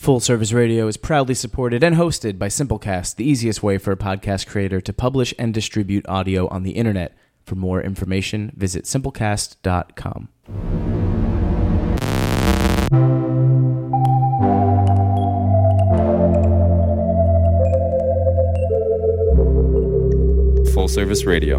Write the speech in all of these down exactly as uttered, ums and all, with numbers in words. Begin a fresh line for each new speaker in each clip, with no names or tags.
Full Service Radio is proudly supported and hosted by Simplecast, the easiest way for a podcast creator to publish and distribute audio on the internet. For more information, visit simplecast dot com.
Full Service Radio.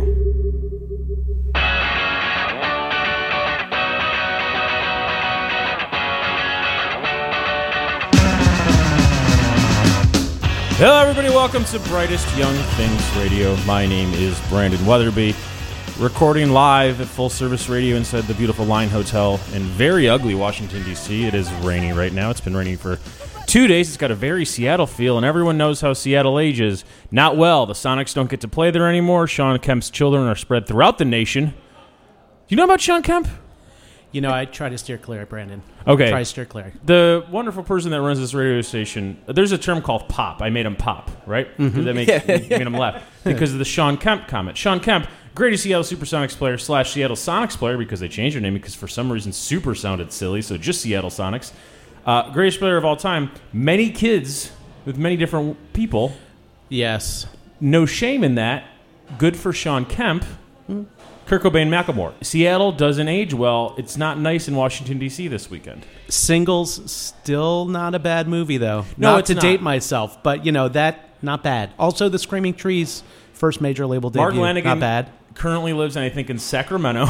Hello, everybody. Welcome to Brightest Young Things Radio. My name is Brandon Weatherby, recording live at Full Service Radio inside the beautiful Line Hotel in very ugly Washington, D C It is raining right now. It's been raining for two days. It's got a very Seattle feel, and everyone knows how Seattle ages. Not well. The Sonics don't get to play there anymore. Shawn Kemp's children are spread throughout the nation. Do you know about Shawn Kemp?
You know, I try to steer clear, Brandon.
Okay.
Try to steer clear.
The wonderful person that runs this radio station, there's a term called pop. I made him pop, right? Mm-hmm. That make, made him laugh. Because of the Shawn Kemp comment. Shawn Kemp, greatest Seattle Supersonics player slash Seattle Sonics player, because they changed their name because for some reason Super sounded silly, so just Seattle Sonics. Uh, greatest player of all time. Many kids with many different people.
Yes.
No shame in that. Good for Shawn Kemp. Mm. Kurt Cobain, Macklemore. Seattle doesn't age well. It's not nice in Washington, D C this weekend.
Singles, still not a bad movie, though.
No,
not
it's
to
not.
date myself, but, you know, that, not bad. Also, the Screaming Trees, first major label debut,
Mark Lanigan
not bad.
Currently lives, I think, in Sacramento.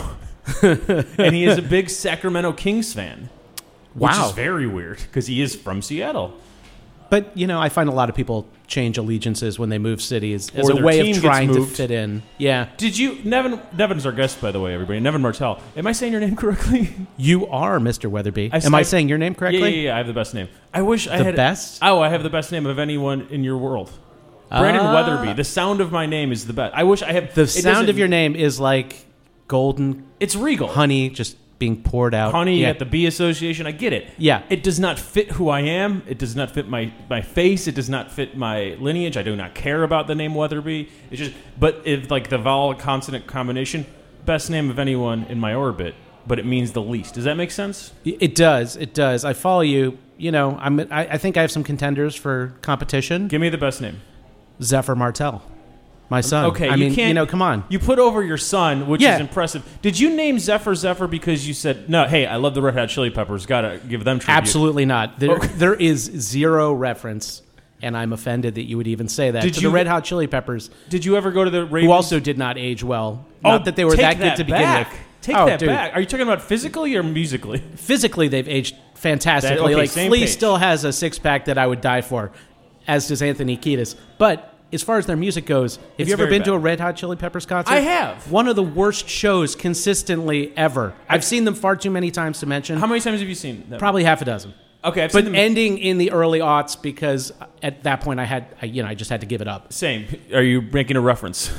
And he is a big Sacramento Kings fan. Which
Wow.
is very weird, because he is from Seattle.
But, you know, I find a lot of people change allegiances when they move cities as
Or
a
their
way
team
of
gets
trying to
moved.
fit in. Yeah.
Did you... Nevin, Nevin's our guest, by the way, everybody. Nevin Martell. Am I saying your name correctly?
You are Mister Weatherby.
I
Am I
said-
saying your name
Yeah,
correctly?
yeah, yeah. I have the best name. I wish I
The
had...
best?
Oh, I have the best name of anyone in your world. Brandon
Ah.
Weatherby. The sound of my name is the best. I wish I had...
The
it
sound
doesn't-
of your name is like golden
It's regal.
honey just being poured out.
Honey
yeah.
at the Bee Association. I get it.
Yeah.
It does not fit who I am. It does not fit my, my face. It does not fit my lineage. I do not care about the name Weatherby. It's just, but if like the vowel consonant combination, best name of anyone in my orbit, but it means the least. Does that make sense?
It does. It does. I follow you. You know, I'm. I, I think I have some contenders for competition.
Give me the best name.
Zephyr Martell, my son.
Okay,
I
you
mean,
can't,
you know, come on.
You put over your son, which
Yeah.
is impressive. Did you name Zephyr Zephyr because you said, no, hey, I love the Red Hot Chili Peppers. Got to give them tribute.
Absolutely not. There,
Okay.
there is zero reference, and I'm offended that you would even say that
Did
to
you-
the Red Hot Chili Peppers,
Did you ever go to the Ravens?
who also did not age well.
Oh,
Not that they were
take
that good to begin
back.
with.
Take
Oh,
that
dude.
back. Are you talking about physically or musically?
Physically, they've aged fantastically.
That- okay,
like
same
Flea
page.
still has a six pack that I would die for, as does Anthony Kiedis. But as far as their music goes, have
It's
you ever
very
been to
bad.
a Red Hot Chili Peppers concert?
I have.
One of the worst shows consistently ever. I've seen them far too many times to mention.
How many times have you seen them?
Probably half a dozen.
Okay, I've
But
seen them.
ending in the early aughts because at that point I had, I, you know, I just had to give it up.
Same. Are you making a reference?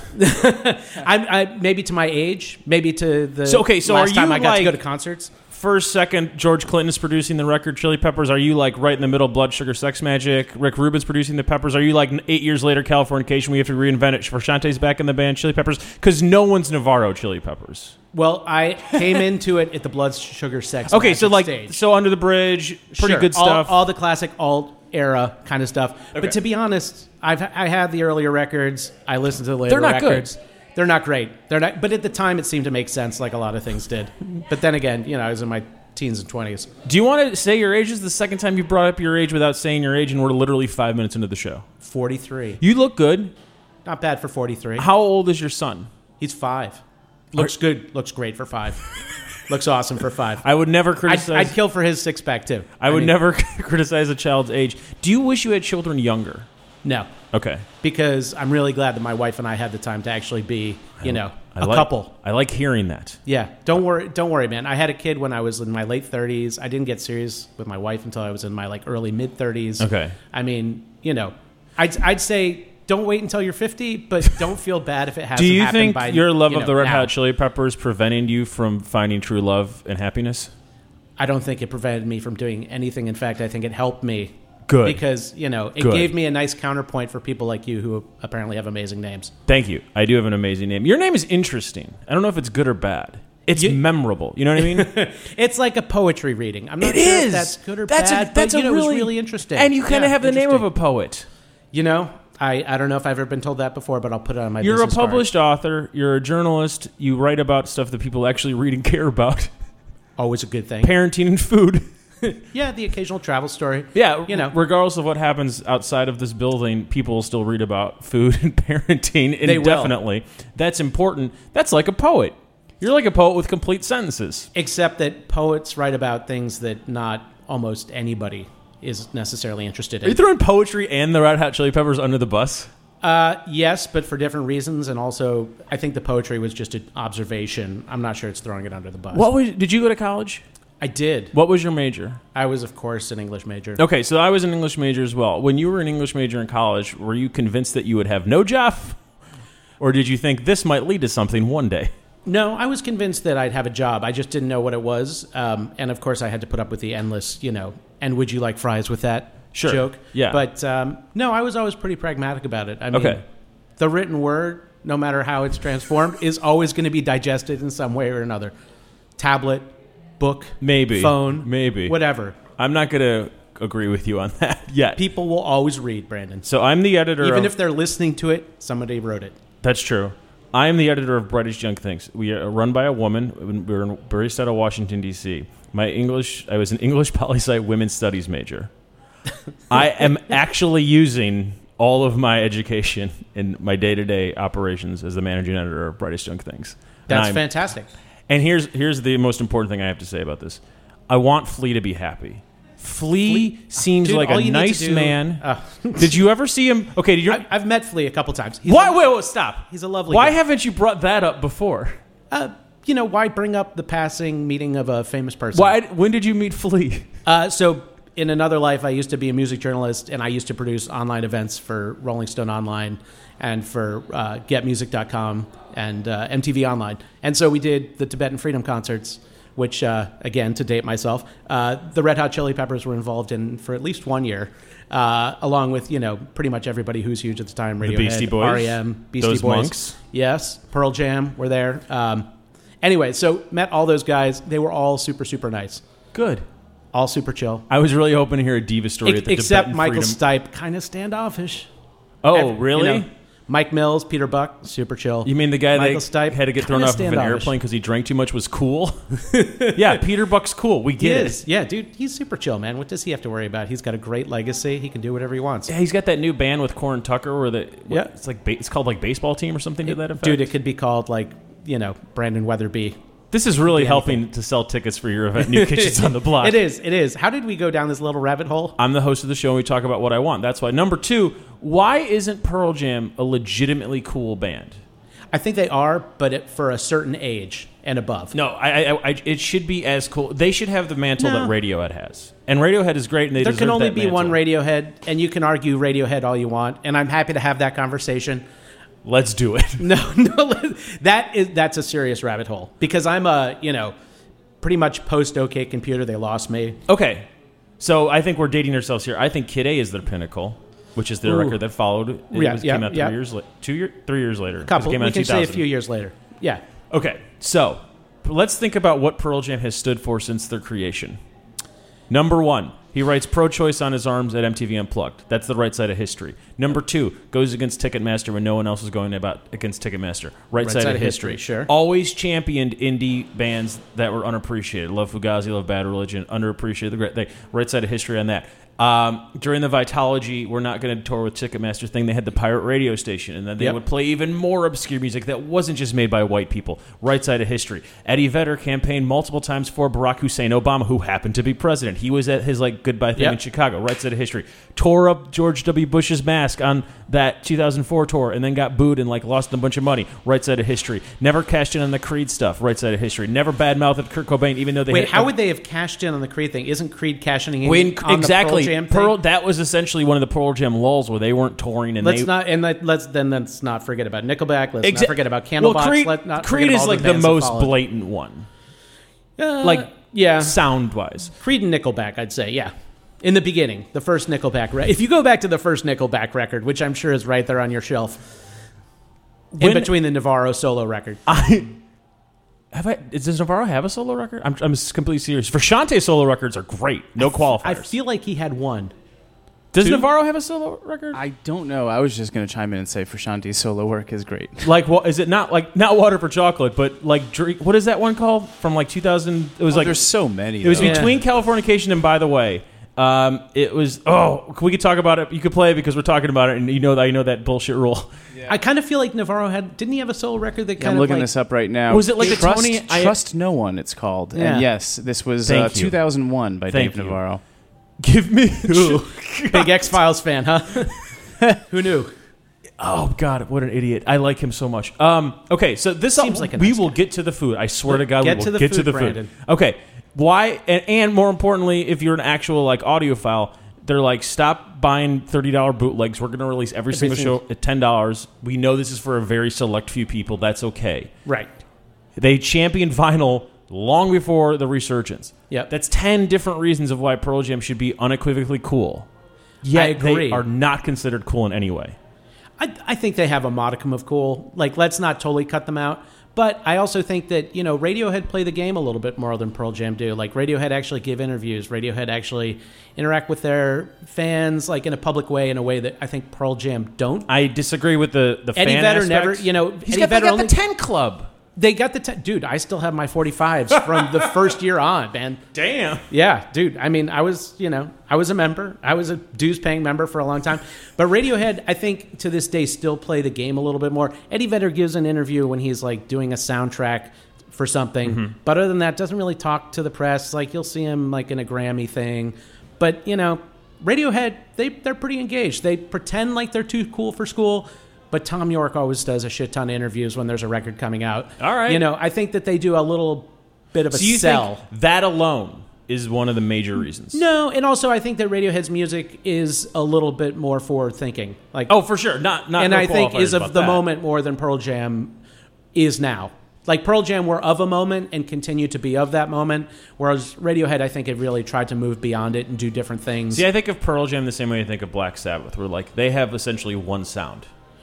I, I maybe to my age, maybe to the
So, okay, so
last
are
time
you
I got to go
like-
to concerts.
First, second, George Clinton is producing the record Chili Peppers. Are you like right in the middle, Blood Sugar Sex Magic? Rick Rubin's producing the Peppers. Are you like eight years later, Californication? We have to reinvent it. Frusciante's back in the band, Chili Peppers, because no one's Navarro Chili Peppers.
Well, I came into it at the Blood Sugar Sex.
Okay,
Magic
so like
stage.
so Under the Bridge, pretty
Sure,
good
all-
stuff.
All, the classic alt era kind of stuff.
Okay.
But to be honest, I've I had the earlier records. I listened to the later
They're not good.
records. They're not great. They're not. But at the time, it seemed to make sense, like a lot of things did. But then again, you know, I was in my teens and twenties.
Do you want to say your age? This is the second time you brought up your age without saying your age, and we're literally five minutes into the show.
forty-three.
You look good.
Not bad for forty-three.
How old is your son?
He's five. Looks good. Looks great for five. Looks awesome for five.
I would never
I'd,
criticize.
I'd kill for his six pack too.
I would
mean,
never criticize a child's age. Do you wish you had children younger?
No,
Okay.
because I'm really glad that my wife and I had the time to actually be, you know,
I
a
like,
couple.
I like hearing that.
Yeah, don't worry, don't worry, man. I had a kid when I was in my late thirties. I didn't get serious with my wife until I was in my like early mid thirties.
Okay.
I mean, you know, I'd I'd say don't wait until you're fifty, but don't feel bad if it hasn't
Do you
happened
think
by
your love
you
of
know,
the Red
now.
Hot Chili Peppers prevented you from finding true love and happiness?
I don't think it prevented me from doing anything. In fact, I think it helped me.
Good.
Because, you know, it
Good.
gave me a nice counterpoint for people like you who apparently have amazing names.
Thank you. I do have an amazing name. Your name is interesting. I don't know if it's good or bad. It's
You-
memorable. You know what I mean?
It's like a poetry reading. I'm not
It
sure
is.
if that's good or
that's
bad,
a, that's
but you
a
know,
really,
it was really interesting.
And you kind of
Yeah,
have the name of a
interesting.
poet.
You know, I, I don't know if I've ever been told that before, but I'll put it on my
You're a
business card.
published author. You're a journalist. You write about stuff that people actually read and care about.
Always a good thing.
Parenting and food.
Yeah, the occasional travel story.
Yeah,
You know.
regardless of what happens outside of this building, people will still read about food and parenting
They will.
indefinitely. That's important. That's like a poet. You're like a poet with complete sentences.
Except that poets write about things that not almost anybody is necessarily interested
Are you
in.
throwing poetry and the Red Hot Chili Peppers under the bus?
Uh, yes, but for different reasons, and also I think the poetry was just an observation. I'm not sure it's throwing it under the bus.
What was? Did you go to college?
I did.
What was your major?
I was, of course, an English major.
Okay, so I was an English major as well. When you were an English major in college, were you convinced that you would have no job? Or did you think this might lead to something one day?
No, I was convinced that I'd have a job. I just didn't know what it was. Um, and of course, I had to put up with the endless, you know, and would you like fries with that
Sure.
joke?
Yeah.
But um, no, I was always pretty pragmatic about it. I mean,
Okay.
the written word, no matter how it's transformed, is always going to be digested in some way or another. Tablet, book,
Maybe.
phone,
Maybe.
whatever.
I'm not going to agree with you on that yet.
People will always read, Brandon.
So I'm the editor
Even
of...
if they're listening to it, somebody wrote it.
That's true. I am the editor of Brightest Young Things. We are run by a woman. We're in- based out of Washington, D C My English, I was an English poli-sci women's studies major. I am actually using all of my education in my day-to-day operations as the managing editor of Brightest Young Things. And
That's
I'm-
fantastic.
And here's here's the most important thing I have to say about this. I want Flea to be happy. Flea, seems
Dude,
like
all
a
you need to
nice
do-
man.
Oh.
Did you ever see him? Okay, did you?
I, I've met Flea a couple times. He's
why?
a-
Wait, wait, stop.
He's a lovely
Why
guy.
haven't you brought that up before?
Uh, you know, why bring up the passing meeting of a famous person?
Why? When did you meet Flea?
Uh, so, in another life, I used to be a music journalist, and I used to produce online events for Rolling Stone Online and for uh, get music dot com and uh, M T V Online. And so we did the Tibetan Freedom concerts, which, uh, again, to date myself, uh, the Red Hot Chili Peppers were involved in for at least one year, uh, along with, you know, pretty much everybody who's huge at the time, Radiohead,
Beastie Boys?
R E M, Beastie
Those
Boys.
monks?
Yes, Pearl Jam were there. Um, anyway, so met all those guys. They were all super, super nice.
Good.
All super chill.
I was really hoping to hear a diva story
Ex-
at the
except
Tibetan
Michael
Freedom.
Stipe, kind of standoffish.
Oh,
Ev- you
really?
know, Mike Mills, Peter Buck, super chill.
You mean the guy
Michael
that
Stipe,
had to get thrown
kinda
off of an
standoffish.
airplane because he drank too much was cool? Yeah, Peter Buck's cool. We
He
get
is.
it.
Yeah, dude, he's super chill, man. What does he have to worry about? He's got a great legacy. He can do whatever he wants.
Yeah, he's got that new band with Corin Tucker where the what,
Yeah.
it's like ba- it's called like Baseball Team or something to that effect.
Dude, it could be called, like, you know, Brandon Weatherby.
This is really
be
helping to sell tickets for your event, New Kitchens on the Block.
It is. It is. How did we go down this little rabbit hole?
I'm the host of the show, and we talk about what I want. That's why. Number two, why isn't Pearl Jam a legitimately cool band?
I think they are, but it, for a certain age and above.
No, I, I, I, it should be as cool. They should have the mantle
No.
that Radiohead has. And Radiohead is great, and they
There
deserve
can only
that
be
mantle.
one Radiohead, and you can argue Radiohead all you want, and I'm happy to have that conversation.
Let's do it.
No, no, that is that's a serious rabbit hole because I'm a you know pretty much post OK Computer. They lost me.
Okay, so I think we're dating ourselves here. I think Kid A is their pinnacle, which is their
Ooh.
record that followed. It
Yeah,
was,
yeah,
came out three
yeah.
years, la- two year, three years later. 'cause
Couple.
It came out
We
in
can say a
two thousand.
few years later. Yeah.
Okay, so let's think about what Pearl Jam has stood for since their creation. Number one, he writes pro-choice on his arms at M T V Unplugged. That's the right side of history. Number two, goes against Ticketmaster when no one else is going about against Ticketmaster. Right, side, of history.
sure.
Always championed indie bands that were unappreciated. Love Fugazi, love Bad Religion, underappreciated. The great thing. Right side of history on that. Um, during the Vitalogy, we're not going to tour with Ticketmaster thing. They had the pirate radio station, and then they
Yep.
would play even more obscure music that wasn't just made by white people. Right side of history. Eddie Vedder campaigned multiple times for Barack Hussein Obama, who happened to be president. He was at his like goodbye thing
Yep.
in Chicago. Right side of history. Tore up George W. Bush's mask on that two thousand four tour, and then got booed and like lost a bunch of money. Right side of history. Never cashed in on the Creed stuff. Right side of history. Never badmouthed Kurt Cobain, even though they
Wait,
had,
how would they have cashed in on the Creed thing? Isn't Creed cashing in
when
on
exactly
the Pearl Jam thing?
Pearl, that was essentially one of the Pearl Jam lulls where they weren't touring and
Let's
they
not and let, let's then let's not forget about Nickelback. Let's
Exa-
not forget about Candlebox.
Well, Creed,
Let not
Creed
forget
is
all
like the
bands that
most
followed.
blatant one,
Uh,
like
yeah,
sound wise.
Creed and Nickelback, I'd say, yeah. In the beginning, the first Nickelback record. If you go back to the first Nickelback record, which I'm sure is right there on your shelf, in
When-
between the Navarro solo record.
I Have I? Does Navarro have a solo record? I'm, I'm completely serious. Frusciante's solo records are great. No qualifiers.
I feel like he had one.
Does
Two?
Navarro have a solo record?
I don't know. I was just going to chime in and say Frusciante's solo work is great.
Like, what is it? Not like not Water for Chocolate, but like drink. What is that one called? From like two thousand. It was
Oh,
like
there's so many.
it was
though.
between Californication and By the Way. Um, it was. Oh, we could talk about it. You could play it because we're talking about it, and you know that you know that bullshit rule.
I kind of feel like Navarro had. Didn't he have a solo record that
Yeah,
kind
I'm
of
looking
like,
this up right now.
Was it like the
Trust,
Tony- I-
Trust No One, it's called.
Yeah.
And yes, this was
Thank
uh,
you.
two thousand one by
Thank
Dave
you.
Navarro.
Give me.
big X Files fan, huh? Who knew?
Oh God, what an idiot! I like him so much. Um, okay, so this
Seems like a
we
nice
will
guy.
get to the food. I swear to God,
Get
we will
to the
get to
food,
the
Brandon.
food. Okay, why? And, and more importantly, if you're an actual like audiophile, they're like, stop buying thirty dollar bootlegs. We're going to release every single
single-
show at ten dollars. We know this is for a very select few people. That's okay.
Right.
They championed vinyl long before the resurgence.
Yep.
That's ten different reasons of why Pearl Jam should be unequivocally cool. Yet
I agree.
they are not considered cool in any way.
I, I think they have a modicum of cool. Like, let's not totally cut them out. But I also think that, you know, Radiohead play the game a little bit more than Pearl Jam do. Like, Radiohead actually give interviews. Radiohead actually interact with their fans, like, in a public way, in a way that I think Pearl Jam don't.
I disagree with the, the
Eddie
fan
Vedder
aspect.
never, you know,
He's
Eddie
got, they
Vedder
got
only,
the ten Club.
They got the, te- dude, I still have my forty-fives from the first year on, man.
Damn.
Yeah, dude. I mean, I was, you know, I was a member. I was a dues-paying member for a long time. But Radiohead, I think, to this day, still play the game a little bit more. Eddie Vedder gives an interview when he's, like, doing a soundtrack for something.
Mm-hmm.
But other than that, doesn't really talk to the press. Like, you'll see him, like, in a Grammy thing. But, you know, Radiohead, they, they're pretty engaged. They pretend like they're too cool for school. But Tom York always does a shit ton of interviews when there's a record coming out.
All right.
You know, I think that they do a little bit of a
So you
sell.
think that alone is one of the major reasons?
No, and also I think that Radiohead's music is a little bit more forward thinking. Like,
Oh, for sure. Not not.
and
no
I think
qualifiers
is of
about
the
that.
moment more than Pearl Jam is now. Like, Pearl Jam were of a moment and continue to be of that moment, whereas Radiohead, I think, had really tried to move beyond it and do different things.
See, I think of Pearl Jam the same way I think of Black Sabbath, where like they have essentially one sound.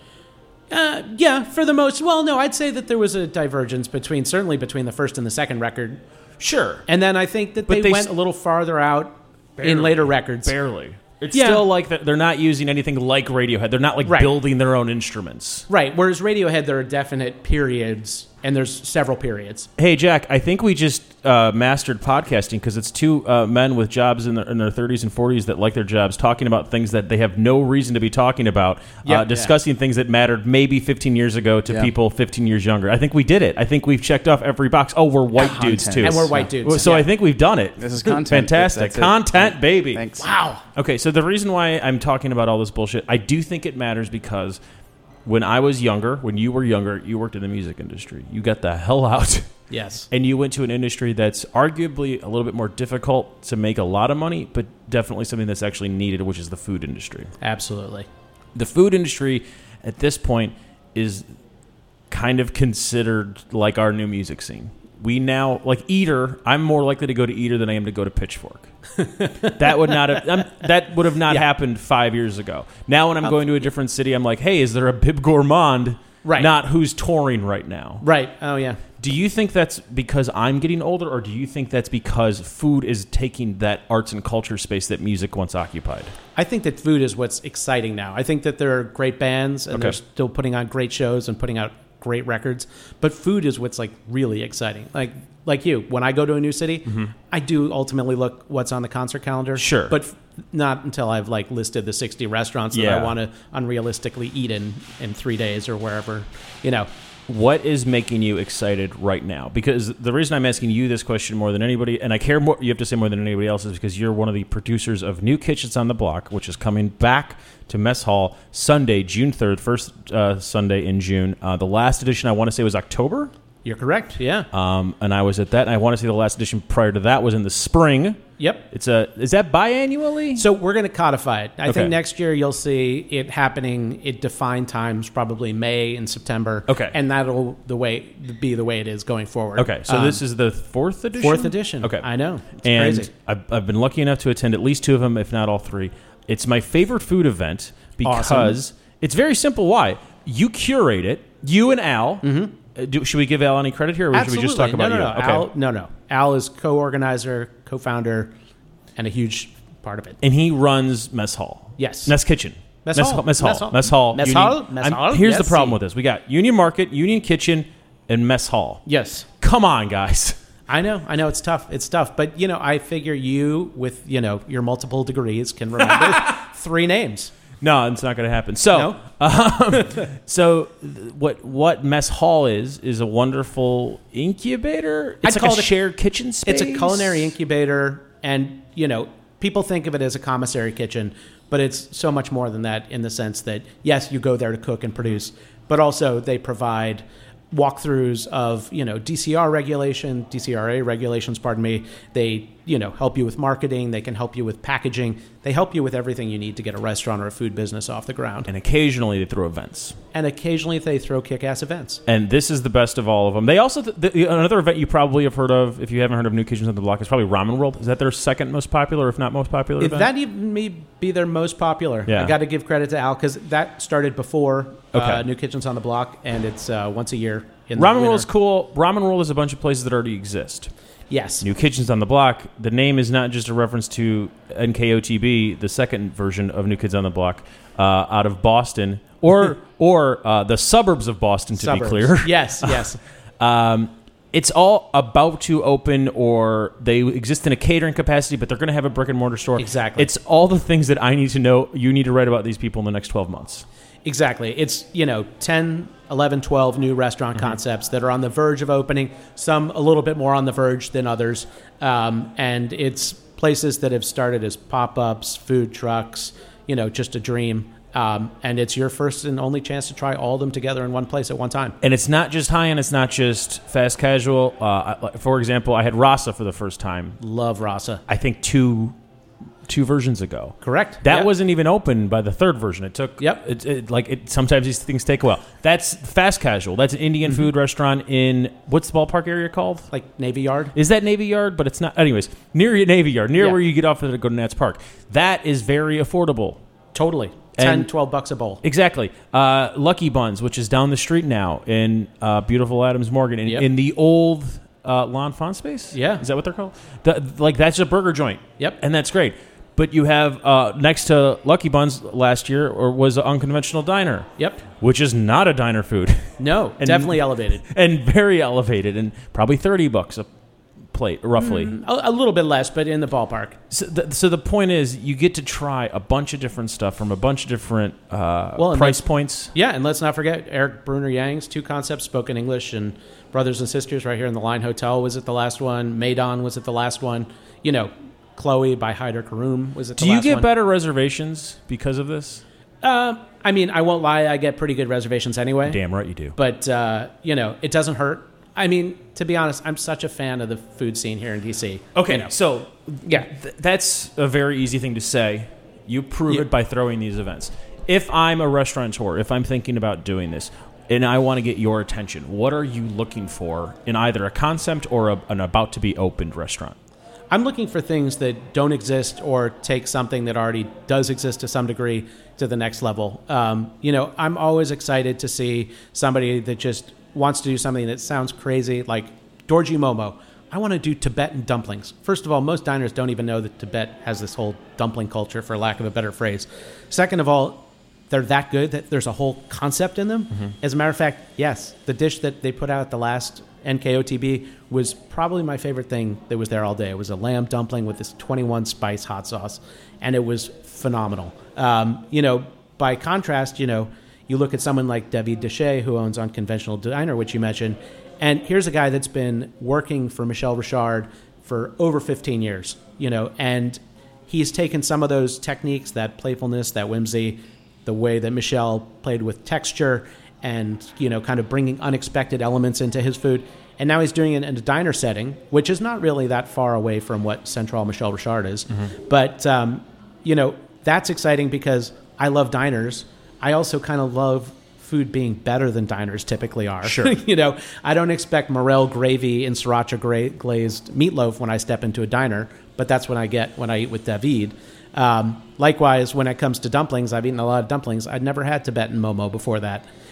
Uh, yeah, for the most. Well, no, I'd say that there was a divergence between certainly between the first and the second record,
Sure,
and then I think that
But
they,
they
went
s-
a little farther out
Barely.
in later records.
barely. It's
Yeah.
still like that. They're not using anything like Radiohead. They're not like
Right.
building their own instruments.
Right. Whereas Radiohead, there are definite periods, and there's several periods.
Hey, Jack, I think we just uh, mastered podcasting because it's two uh, men with jobs in their, in their thirties and forties that like their jobs talking about things that they have no reason to be talking about,
Yeah.
uh, discussing things that mattered maybe fifteen years ago to
Yeah.
people fifteen years younger. I think we did it. I think we've checked off every box. Oh, we're white
Content.
dudes, too.
And we're white dudes.
Well, So
Yeah.
I think we've done it.
This is content.
Fantastic.
That's it.
Content, baby.
Thanks.
Wow.
Okay, so the reason why I'm talking about all this bullshit, I do think it matters because when I was younger, when you were younger, you worked in the music industry. You got the hell out.
Yes.
And you went to an industry that's arguably a little bit more difficult to make a lot of money, but definitely something that's actually needed, which is the food industry.
Absolutely.
The food industry at this point is kind of considered like our new music scene. We now, like Eater, I'm more likely to go to Eater than I am to go to Pitchfork. that would not have I'm, that would have not
Yeah.
happened five years ago. Now when I'm going to a different city, I'm like, hey, is there a Bib Gourmand?
Right.
Not who's touring right now.
Right. Oh, yeah.
Do you think that's because I'm getting older, or do you think that's because food is taking that arts and culture space that music once occupied?
I think that food is what's exciting now. I think that there are great bands and
Okay.
they're still putting on great shows and putting out great records, but food is what's like really exciting. Like like you, when I go to a new city, I do ultimately look what's on the concert calendar.
Mm-hmm. Sure.
But f- not until I've like listed the sixty restaurants that
Yeah.
I want to unrealistically eat in in three days or wherever, you know.
What is making you excited right now? Because the reason I'm asking you this question more than anybody, and I care more, you have to say more than anybody else, is because you're one of the producers of New Kitchens on the Block, which is coming back to Mess Hall Sunday, June third, first uh, Sunday in June. Uh, the last edition, I want to say, was October.
You're correct. Yeah.
Um, and I was at that, and I want to say the last edition prior to that was in the spring.
Yep.
It's a is that biannually?
So we're going to codify it. I
Okay.
think next year you'll see it happening at defined times, probably May and September.
Okay.
And that'll the way be the way it is going forward.
Okay, so
Um,
this is the fourth edition.
fourth edition.
Okay,
I know. It's
and
crazy.
I've, I've been lucky enough to attend at least two of them, if not all three. It's my favorite food event because
Awesome.
it's very simple. Why? You curate it, you and Al,
Mm-hmm.
uh, do, should we give Al any credit here, or
Absolutely.
should we just talk about
no, no,
you?
no.
Okay.
Al, no, no. Al is co-organizer, co-founder, and a huge part of it.
And he runs Mess Hall.
Yes.
Mess Kitchen.
Mess
Mess
Hall.
Mess Hall.
Mess Hall.
Mess Hall.
Mess
Union-
Hall. Mess
I'm-
Hall.
Here's
Yes,
the problem
see.
with this. We got Union Market, Union Kitchen, and Mess Hall.
Yes.
Come on, guys.
I know, I know, it's tough. It's tough, but you know, I figure you, with you know your multiple degrees, can remember three names.
No, it's not going to happen. So,
No?
um, so th- what what Mess Hall is is a wonderful incubator. It's
I'd
like
call
a
it a-
shared kitchen space.
It's a culinary incubator, and you know, people think of it as a commissary kitchen, but it's so much more than that. In the sense that yes, you go there to cook and produce, but also they provide walkthroughs of you know D C R regulation, D C R A regulations. Pardon me. They you know help you with marketing. They can help you with packaging. They help you with everything you need to get a restaurant or a food business off the ground.
And occasionally they throw events.
And occasionally they throw kick-ass events.
And this is the best of all of them. They also th- the, another event you probably have heard of, if you haven't heard of New Kitchens on the Block, is probably Ramen World. Is that their second most popular, if not most popular
If
event?
that even may be their most popular.
Yeah.
I got to give credit to Al because that started before
Okay.
uh, New Kitchens on the Block, and it's uh, once a year. In the
Ramen
winter.
World is cool. Ramen World is a bunch of places that already exist.
Yes.
New Kitchens on the Block. The name is not just a reference to N K O T B, the second version of New Kids on the Block, uh, out of Boston, or or uh, the suburbs of Boston, to
Suburbs.
be clear.
Yes, yes.
Um, it's all about to open, or they exist in a catering capacity, but they're going to have a brick and mortar store.
Exactly.
It's all the things that I need to know. You need to write about these people in the next twelve months.
Exactly. It's, you know, ten, eleven, twelve new restaurant
Mm-hmm.
concepts that are on the verge of opening, some a little bit more on the verge than others. Um, and it's places that have started as pop-ups, food trucks, you know, just a dream. Um, and it's your first and only chance to try all of them together in one place at one time.
And it's not just high-end. It's not just fast casual. Uh, I- for example, I had Rasa for the first time,
Love Rasa.
I think, two two versions ago.
Correct.
That
Yep.
wasn't even open by the third version. It took.
Yep.
It, it, like it, sometimes these things take a while. That's fast casual. That's an Indian
Mm-hmm.
food restaurant in what's the ballpark area called?
Like Navy Yard.
Is that Navy Yard? But it's not. Anyways, near your Navy Yard, near
Yeah.
where you get off to go to Nats Park. That is very affordable.
Totally. ten,
And-
twelve bucks a bowl.
Exactly. Uh, Lucky Buns, which is down the street now in uh, beautiful Adams Morgan, in,
Yep.
in the old uh, L'Enfant space.
Yeah.
Is that what they're called? The, like that's a burger joint.
Yep.
And that's great. But you have uh, next to Lucky Buns last year, or was an unconventional diner.
Yep.
Which is not a diner food,
No,
And-
definitely elevated.
and very elevated, and probably thirty bucks a plate, roughly.
A, a little bit less, but in the ballpark.
So, the, so the point is, you get to try a bunch of different stuff from a bunch of different uh,
Well, and
price
let's-
points.
Yeah, and let's not forget Eric Bruner Yang's two concepts, spoken English and Brothers and Sisters, right here in the Line Hotel was at the last one. Maidon was at the last one. You know, Chloe by Hyder Karoom was at the
Do you
last
get
one.
better reservations because of this?
Uh, I mean, I won't lie, I get pretty good reservations anyway.
Damn right you do.
But, uh, you know, it doesn't hurt. I mean, to be honest, I'm such a fan of the food scene here in D C.
Okay,
You know.
so
Yeah.
th- that's a very easy thing to say. You prove
Yeah.
it by throwing these events. If I'm a restaurateur, if I'm thinking about doing this, and I want to get your attention, what are you looking for in either a concept or a, an about-to-be-opened restaurant?
I'm looking for things that don't exist or take something that already does exist to some degree to the next level. Um, you know, I'm always excited to see somebody that just wants to do something that sounds crazy, like Dorji Momo. I want to do Tibetan dumplings. First of all, most diners don't even know that Tibet has this whole dumpling culture, for lack of a better phrase. Second of all, they're that good that there's a whole concept in them. Mm-hmm. As a matter of fact, yes, the dish that they put out at the last N K O T B was probably my favorite thing that was there all day. It was a lamb dumpling with this twenty-one spice hot sauce, and it was phenomenal. Um, you know, by contrast, you know, you look at someone like David Deshay, who owns Unconventional Diner, which you mentioned, and here's a guy that's been working for Michel Richard for over fifteen years, you know, and he's taken some of those techniques, that playfulness, that whimsy, the way that Michel played with texture and, you know, kind of bringing unexpected elements into his food. And now he's doing it in a diner setting, which is not really that far away from what Central Michel Richard is. Mm-hmm. But, um, you know, that's exciting because I love diners. I also kind of love food being better than diners typically are.
Sure.
You know, I don't expect morel gravy and sriracha gra- glazed meatloaf when I step into a diner, but that's what I get when I eat with David. Um, likewise, when it comes to dumplings, I've eaten a lot of dumplings. I'd never had Tibetan momo before that.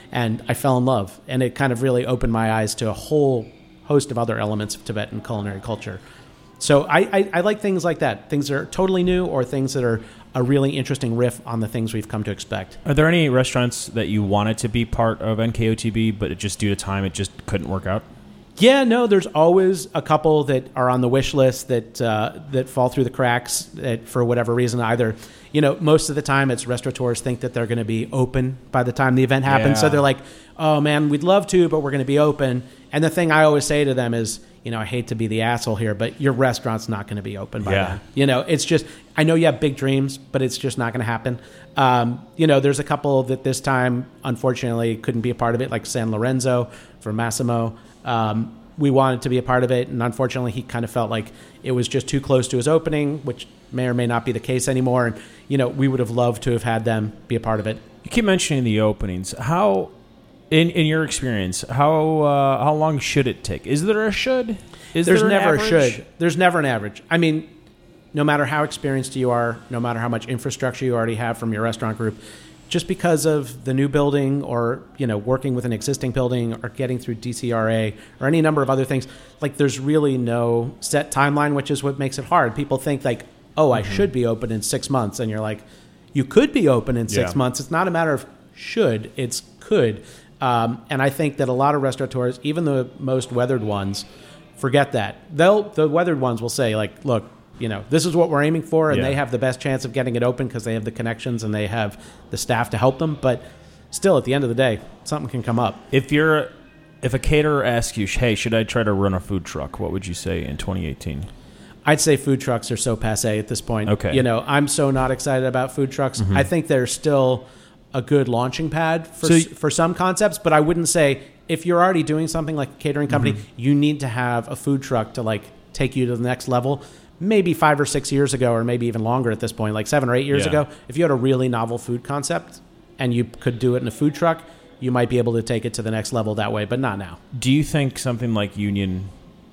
and I fell in love. And it kind of really opened my eyes to a whole host of other elements of Tibetan culinary culture. So I, I, I like things like that, things that are totally new or things that are a really interesting riff on the things we've come to expect.
Are there any restaurants that you wanted to be part of N K O T B, but it just due to time, it just couldn't work out?
Yeah, no, there's always a couple that are on the wish list that uh, that fall through the cracks that for whatever reason either, you know, most of the time it's restaurateurs think that they're going to be open by the time the event happens.
Yeah.
So they're like, oh man, we'd love to, but we're going to be open. And the thing I always say to them is, you know, I hate to be the asshole here, but your restaurant's not going to be open by
Yeah.
then. You know, it's just, I know you have big dreams, but it's just not going to happen. Um, you know, there's a couple that this time, unfortunately, couldn't be a part of it, like San Lorenzo for Massimo. Um, we wanted to be a part of it, and unfortunately, he kind of felt like it was just too close to his opening, which may or may not be the case anymore. And, you know, we would have loved to have had them be a part of it.
You keep mentioning the openings. How, in in your experience, how uh, how long should it take? Is there a should? Is
There's
there an
never a
average?
should. There's never an average. I mean, no matter how experienced you are, no matter how much infrastructure you already have from your restaurant group, just because of the new building or, you know, working with an existing building or getting through D C R A or any number of other things, like there's really no set timeline, which is what makes it hard. People think like, oh, I
Mm-hmm.
should be open in six months. And you're like, you could be open in six
Yeah.
months. It's not a matter of should, it's could. Um, and I think that a lot of restaurateurs, even the most weathered ones, forget that. They'll, the weathered ones will say like, look, you know, this is what we're aiming for, and
Yeah.
they have the best chance of getting it open because they have the connections and they have the staff to help them. But still, at the end of the day, something can come up.
If you're, if a caterer asks you, hey, should I try to run a food truck? What would you say in twenty eighteen?
I'd say food trucks are so passé at this point.
Okay.
You know, I'm so not excited about food trucks.
Mm-hmm.
I think they're still a good launching pad for
So y-
s- for some concepts, but I wouldn't say if you're already doing something like a catering company,
Mm-hmm.
you need to have a food truck to like take you to the next level. Maybe five or six years ago, or maybe even longer at this point, like seven or eight years
Yeah.
ago, if you had a really novel food concept and you could do it in a food truck, you might be able to take it to the next level that way, but not now.
Do you think something like Union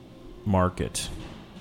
Market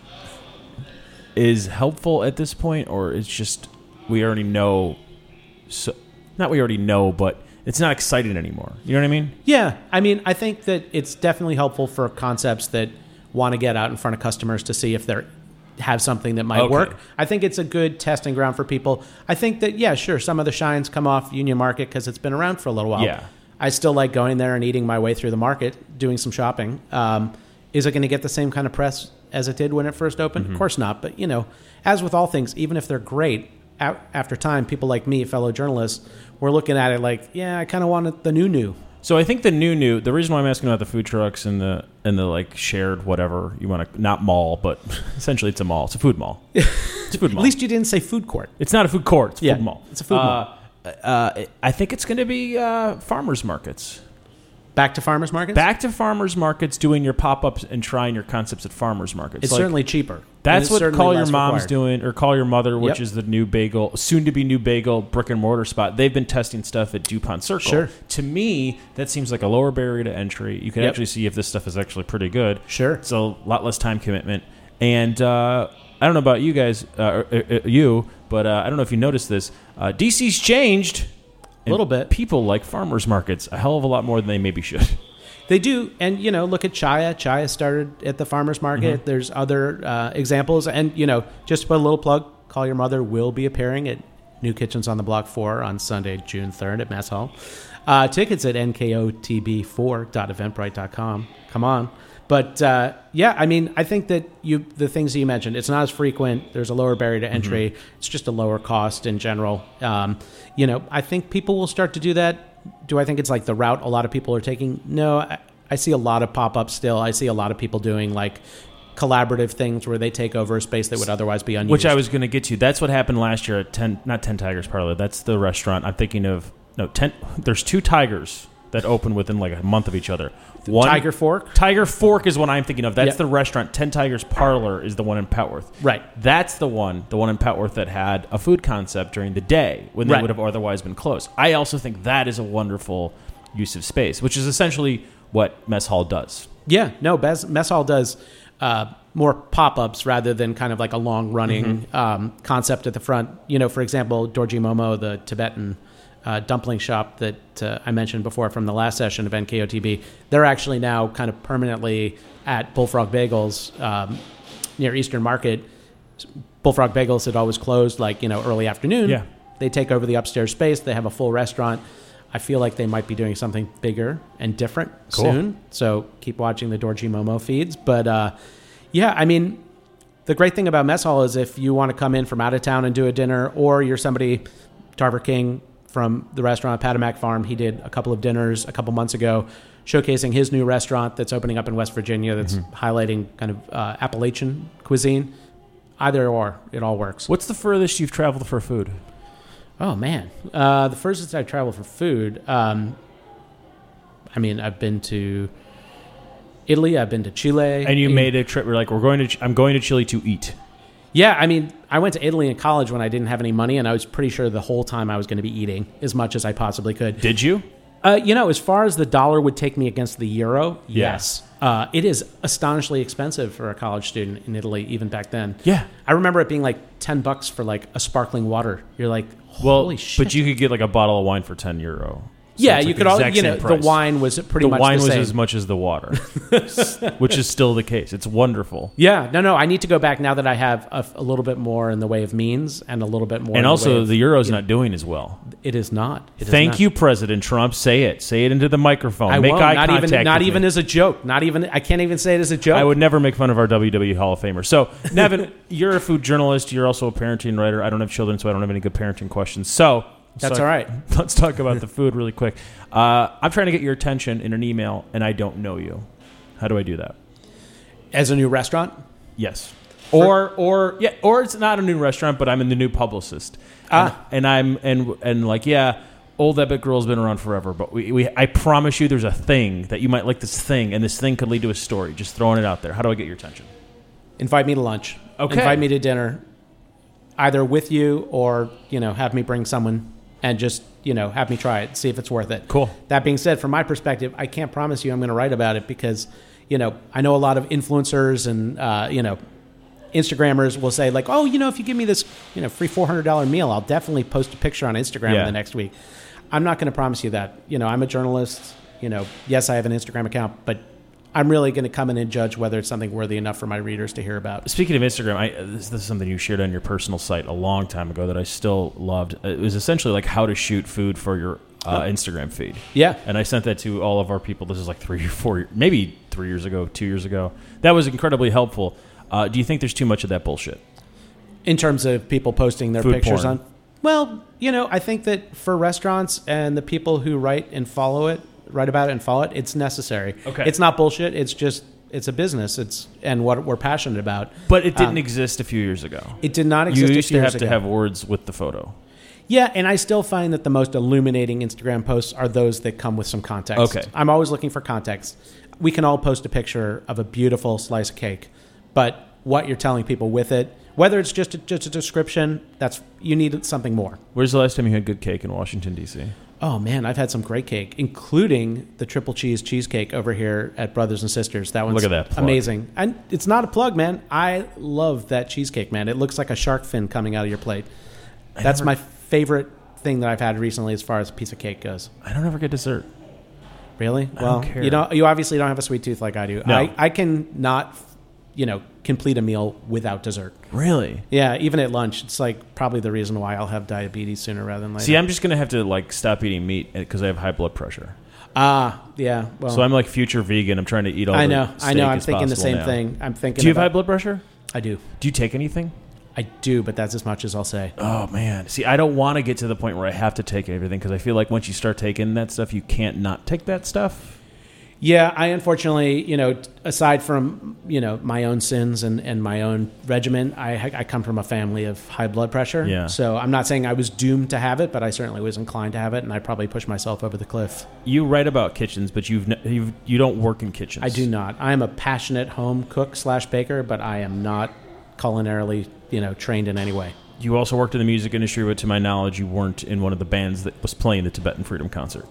is helpful at this point, or it's just we already know? So, not we already know, but it's not exciting anymore. You know what I mean?
Yeah, I mean, I think that it's definitely helpful for concepts that want to get out in front of customers to see if they have something that might
Okay.
work. I think it's a good testing ground for people. I think that, yeah, sure, some of the shines come off Union Market because it's been around for a little while.
Yeah.
I still like going there and eating my way through the market, doing some shopping. Um, is it going to get the same kind of press as it did when it first opened?
Mm-hmm.
Of course not. But, you know, as with all things, even if they're great, a- after time, people like me, fellow journalists, we're looking at it like, yeah, I kind of wanted the new new.
So I think the new new the reason why I'm asking about the food trucks and the and the like shared whatever you want to not mall, but essentially it's a mall. It's a food mall. It's a food mall.
At least you didn't say food court.
It's not a food court. It's a
Yeah,
food mall.
it's a food
uh,
mall.
Uh, I think it's going to be uh, farmers markets.
Back to farmers markets?
Back to farmers markets, doing your pop ups and trying your concepts at farmers markets.
It's
Like,
certainly cheaper.
that's
And it's
what
certainly
Call Your
less
Mom's
required.
doing, or Call Your Mother, which
Yep.
is the new bagel, soon to be new bagel brick and mortar spot. They've been testing stuff at DuPont Circle.
Sure.
To me, that seems like a lower barrier to entry. You can
Yep.
actually see if this stuff is actually pretty good.
Sure.
It's a lot less time commitment. And uh, I don't know about you guys, uh, or, uh, you, but uh, I don't know if you noticed this. Uh, D C's changed.
A little bit.
People like farmers markets a hell of a lot more than they maybe should.
They do, and you know, look at Chaya. Chaya started at the farmers market.
Mm-hmm.
There's other uh, examples, and you know, just to put a little plug, Call Your Mother will be appearing at New Kitchens on the Block four on Sunday, June third at Mess Hall. Uh, tickets at N K O T B four dot eventbrite dot com. Come on. But uh, yeah, I mean, I think that you the things that you mentioned, it's not as frequent. There's a lower barrier to entry. Mm-hmm. It's just a lower cost in general. Um, you know, I think people will start to do that. Do I think it's like the route a lot of people are taking? No, I, I see a lot of pop-ups still. I see a lot of people doing like collaborative things where they take over a space that would otherwise be unused.
Which I was going to get to. That's what happened last year at ten, not Ten Tigers Parlor. That's the restaurant. I'm thinking of no ten. There's two Tigers that open within like a month of each other. One,
Tiger Fork?
Tiger Fork is what I'm thinking of. That's
Yep.
the restaurant. Ten Tigers Parlor is the one in Petworth.
Right.
That's the one, the one in Petworth that had a food concept during the day when they
Right.
would have otherwise been closed. I also think that is a wonderful use of space, which is essentially what Mess Hall does.
Yeah, no, Bes- Mess Hall does uh, more pop-ups rather than kind of like a long-running
Mm-hmm.
um, concept at the front. You know, for example, Dorji Momo, the Tibetan uh, dumpling shop that uh, I mentioned before from the last session of N K O T B, they're actually now kind of permanently at Bullfrog Bagels um, near Eastern Market. Bullfrog Bagels had always closed like, you know, early afternoon.
Yeah.
They take over the upstairs space. They have a full restaurant. I feel like they might be doing something bigger and different
Cool.
soon. So keep watching the Dorji Momo feeds. But uh, yeah, I mean, the great thing about Mess Hall is if you want to come in from out of town and do a dinner, or you're somebody, Tarver King from the restaurant Patamac Farm, he did a couple of dinners a couple months ago showcasing his new restaurant that's opening up in West Virginia that's mm-hmm. highlighting kind of uh, Appalachian cuisine. Either or, it all works.
What's the furthest you've traveled for food?
Oh, man. Uh, the furthest I've traveled for food, um, I mean, I've been to Italy, I've been to Chile.
And you made a trip, we're like, we're going to, I'm going to Chile to eat.
Yeah, I mean, I went to Italy in college when I didn't have any money, and I was pretty sure the whole time I was going to be eating as much as I possibly could.
Did you?
Uh, you know, as far as the dollar would take me against the euro,
Yeah.
yes. Uh, it is astonishingly expensive for a college student in Italy, even back then.
Yeah.
I remember it being like ten bucks for like a sparkling water. You're like,
Well,
holy shit.
but you could get like a bottle of wine for ten euro. So
yeah,
it's
you
like
could
the
all,
exact
you know,
same
the
price.
wine was pretty
the
much
wine
the
was
same.
as much as the water, which is still the case. It's wonderful.
Yeah, no, no. I need to go back now that I have a, a little bit more in the way of means and a little bit more.
And
in
also,
the, way of,
the euro's
you know,
not doing as well.
It is not. It is
Thank
not.
you, President Trump. Say it. Say it into the microphone.
I
Make
won't.
eye
Not
contact
even. Not
with
even
me.
as a joke. Not even. I can't even say it as a joke.
I would never make fun of our W W E Hall of Famer. So, Nevin, you're a food journalist. You're also a parenting writer. I don't have children, so I don't have any good parenting questions. So.
That's
so
all right.
Let's talk about the food really quick. Uh, I'm trying to get your attention in an email, and I don't know you. How do I do that?
As a new restaurant.
Yes. Or or yeah, or it's not a new restaurant, but I'm in the new publicist.
Ah.
And, and I'm and and like yeah, Old Epic Girl's been around forever, but we, we I promise you, there's a thing that you might like this thing, and this thing could lead to a story. Just throwing it out there. How do I get your attention?
Invite me to lunch.
Okay.
Invite me to dinner, either with you or you know have me bring someone and just you know have me try it, see if it's worth it.
Cool.
That being said, from my perspective, I can't promise you I'm going to write about it because you know I know a lot of influencers and uh, you know Instagrammers will say like, oh, you know, if you give me this you know free four hundred dollars meal, I'll definitely post a picture on Instagram
Yeah.
in the next week. I'm not going to promise you that. You know, I'm a journalist. You know, yes, I have an Instagram account, but I'm really going to come in and judge whether it's something worthy enough for my readers to hear about.
Speaking of Instagram, I, this, this is something you shared on your personal site a long time ago that I still loved. It was essentially like how to shoot food for your uh, Instagram feed.
Yeah.
And I sent that to all of our people. This is like three or four, maybe three years ago, two years ago. That was incredibly helpful. Uh, do you think there's too much of that bullshit?
In terms of people posting their
Food
pictures
porn.
on, well, you know, I think that for restaurants and the people who write and follow it, write about it and follow it, it's necessary.
Okay.
It's not bullshit. It's just, it's a business. It's, and what we're passionate about.
But it didn't
Um,
exist a few years ago.
It did not
You
exist. a
used
few
to
years
have to
ago.
have words with the photo.
Yeah, and I still find that the most illuminating Instagram posts are those that come with some context.
Okay.
I'm always looking for context. We can all post a picture of a beautiful slice of cake, but what you're telling people with it, whether it's just a, just a description, that's you need something more.
Where's the last time you had good cake in Washington, D C?
Oh, man, I've had some great cake, including the triple cheese cheesecake over here at Brothers and Sisters. That one's
Look at that plug.
amazing. And it's not a plug, man. I love that cheesecake, man. It looks like a shark fin coming out of your plate.
I
That's
never-
my favorite thing that I've had recently as far as a piece of cake goes.
I don't ever get dessert.
Really?
I
Well,
don't care.
you know, you obviously don't have a sweet tooth like I do.
No.
I, I can not, you know, complete a meal without dessert.
Really?
Yeah, even at lunch, it's like probably the reason why I'll have diabetes sooner rather than later.
See, I'm just going to have to like stop eating meat because I have high blood pressure.
ah, yeah. Well,
So I'm like future vegan. I'm trying to eat all
I
the
know, I know.
steak
I'm
as
thinking the
possible
same
now.
thing. I'm thinking.
Do you have high
about,
blood pressure?
I do.
Do you take anything?
I do, but that's as much as I'll say.
Oh, man. See, I don't want to get to the point where I have to take everything because I feel like once you start taking that stuff, you can't not take that stuff.
Yeah, I unfortunately, you know, t- aside from, you know, my own sins and, and my own regimen, I, I come from a family of high blood pressure.
Yeah.
So I'm not saying I was doomed to have it, but I certainly was inclined to have it, and I probably pushed myself over the cliff.
You write about kitchens, but you've, ne- you've you don't work in kitchens.
I do not. I am a passionate home cook slash baker, but I am not culinarily, you know, trained in any way.
You also worked in the music industry, but to my knowledge, you weren't in one of the bands that was playing the Tibetan Freedom Concert.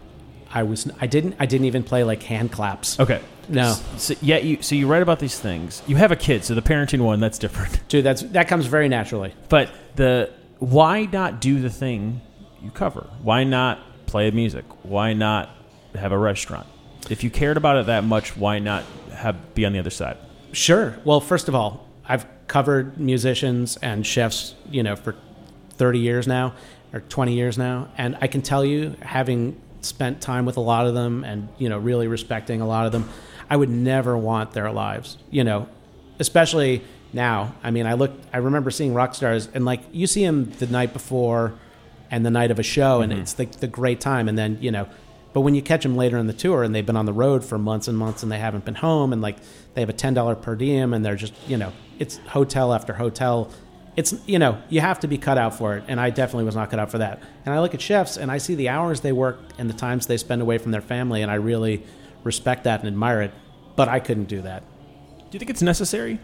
I was. I didn't. I didn't even play like hand claps.
Okay.
No.
So, yeah, you so you write about these things. You have a kid, so the parenting one, that's different.
Dude, that's that comes very naturally.
But the why not do the thing you cover? Why not play music? Why not have a restaurant? If you cared about it that much, why not have be on the other side?
Sure. Well, first of all, I've covered musicians and chefs, you know, for thirty years now or twenty years now. And I can tell you, having spent time with a lot of them and, you know, really respecting a lot of them, I would never want their lives, you know, especially now. I mean, I look, I remember seeing rock stars and like you see them the night before and the night of a show and mm-hmm. it's the, the great time. And then, you know, but when you catch them later in the tour and they've been on the road for months and months and they haven't been home and like they have a ten dollars per diem and they're just, you know, it's hotel after hotel. It's, you know, you have to be cut out for it. And I definitely was not cut out for that. And I look at chefs and I see the hours they work and the times they spend away from their family. And I really respect that and admire it. But I couldn't do that.
Do you think it's necessary?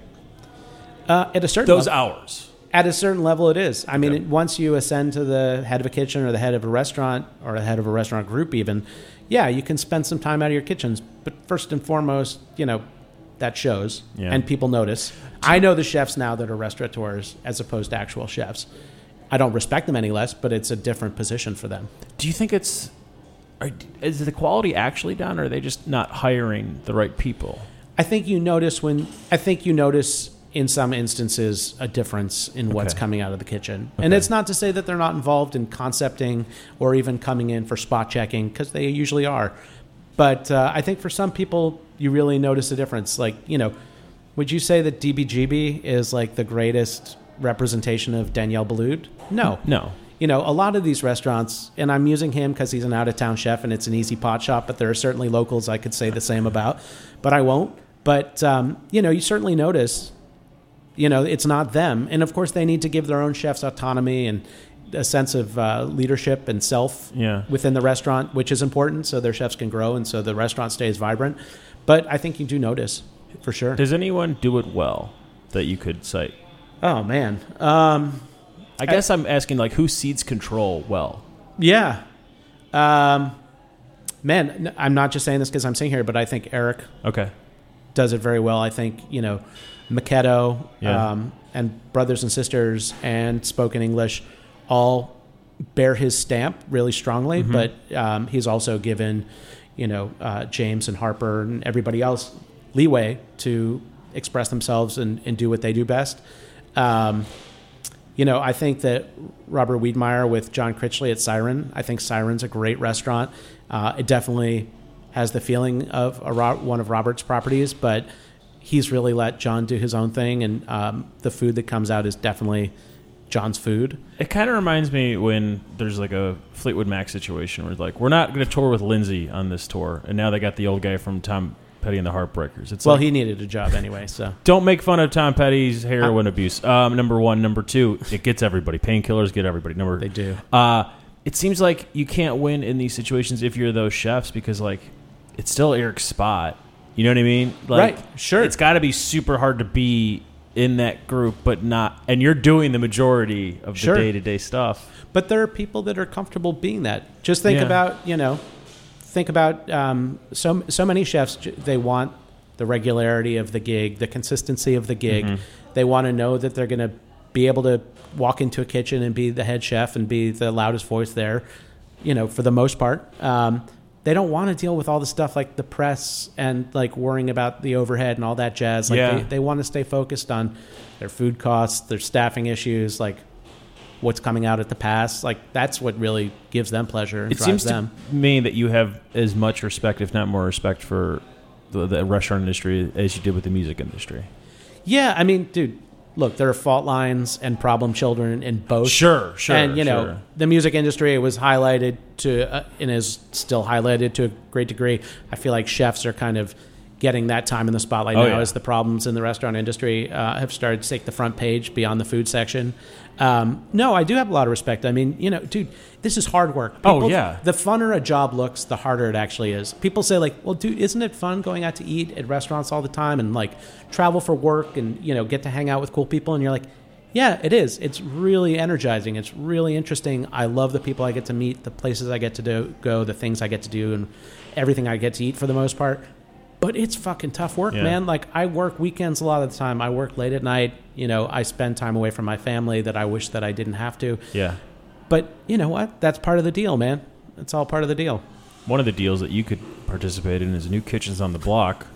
Uh, at a certain
Those
level,
hours.
At a certain level, it is. I mean,
Okay.
it, once you ascend to the head of a kitchen or the head of a restaurant or the head of a restaurant group even, yeah, you can spend some time out of your kitchens. But first and foremost, you know, that shows.
Yeah.
And people notice. I know the chefs now that are restaurateurs as opposed to actual chefs. I don't respect them any less, but it's a different position for them.
Do you think it's... Are, is the quality actually down, or are they just not hiring the right people?
I think you notice when... I think you notice... in some instances, a difference in what's
Okay.
coming out of the kitchen.
Okay.
And it's not to say that they're not involved in concepting or even coming in for spot checking, because they usually are. But uh, I think for some people, you really notice a difference. Like, you know, would you say that D B G B is like the greatest representation of Daniel Boulud? No.
No.
You know, a lot of these restaurants, and I'm using him because he's an out-of-town chef and it's an easy pot shop, but there are certainly locals I could say the same about, but I won't. But, um, you know, you certainly notice... You know, it's not them. And, of course, they need to give their own chefs autonomy and a sense of uh, leadership and self
Yeah.
within the restaurant, which is important so their chefs can grow and so the restaurant stays vibrant. But I think you do notice, for sure.
Does anyone do it well that you could cite?
Oh, man. Um,
I guess I, I'm asking, like, who seeds control well?
yeah. Um, man, n- I'm not just saying this because I'm sitting here, but I think Eric
Okay.
does it very well. I think, you know, Makedo
Yeah.
um, and Brothers and Sisters and Spoken English all bear his stamp really strongly,
Mm-hmm.
but um, he's also given, you know, uh, James and Harper and everybody else leeway to express themselves and, and do what they do best. Um, you know, I think that Robert Wiedmeyer with John Critchley at Siren, I think Siren's a great restaurant. Uh, it definitely has the feeling of a, Ro- one of Robert's properties, but he's really let John do his own thing, and um, the food that comes out is definitely John's food.
It kind of reminds me when there's like a Fleetwood Mac situation where like, we're not going to tour with Lindsay on this tour, and now they got the old guy from Tom Petty and the Heartbreakers. It's
Well,
like,
he needed a job anyway, so.
don't make fun of Tom Petty's heroin abuse. Um, number one. Number two, it gets everybody. Painkillers get everybody. Number
They do.
Uh, it seems like you can't win in these situations if you're those chefs because like it's still Eric's spot. You know what I mean? Like,
Right, sure.
It's got to be super hard to be in that group, but not, and you're doing the majority of the
Sure.
day-to-day stuff.
But there are people that are comfortable being that. Just think
Yeah.
about, you know, think about um, so so many chefs, j- they want the regularity of the gig, the consistency of the gig.
Mm-hmm.
They want to know that they're going to be able to walk into a kitchen and be the head chef and be the loudest voice there, you know, for the most part. Um, they don't want to deal with all the stuff like the press and like worrying about the overhead and all that jazz. Like
Yeah.
they, they want to stay focused on their food costs, their staffing issues, like what's coming out at the pass. Like that's what really gives them pleasure and
It
drives
seems
them.
to me that you have as much respect, if not more respect, for the, the restaurant industry as you did with the music industry.
Yeah, I mean, dude, look, there are fault lines and problem children in both.
Sure, sure,
And, you know,
sure.
the music industry was highlighted to, uh, and is still highlighted to a great degree. I feel like chefs are kind of getting that time in the spotlight
Oh,
now
yeah.
as the problems in the restaurant industry uh, have started to take the front page beyond the food section. Um, no, I do have a lot of respect. I mean, you know, dude, this is hard work.
Oh, yeah.
The funner a job looks, the harder it actually is. People say like, well, dude, isn't it fun going out to eat at restaurants all the time and like travel for work and, you know, get to hang out with cool people? And you're like, yeah, it is. It's really energizing. It's really interesting. I love the people I get to meet, the places I get to do, go, the things I get to do, and everything I get to eat for the most part. But it's fucking tough work,
Yeah.
man. Like, I work weekends a lot of the time. I work late at night. You know, I spend time away from my family that I wish that I didn't have to.
Yeah.
but you know what? That's part of the deal, man. It's all part of the deal.
One of the deals that you could participate in is New Kitchens on the Block,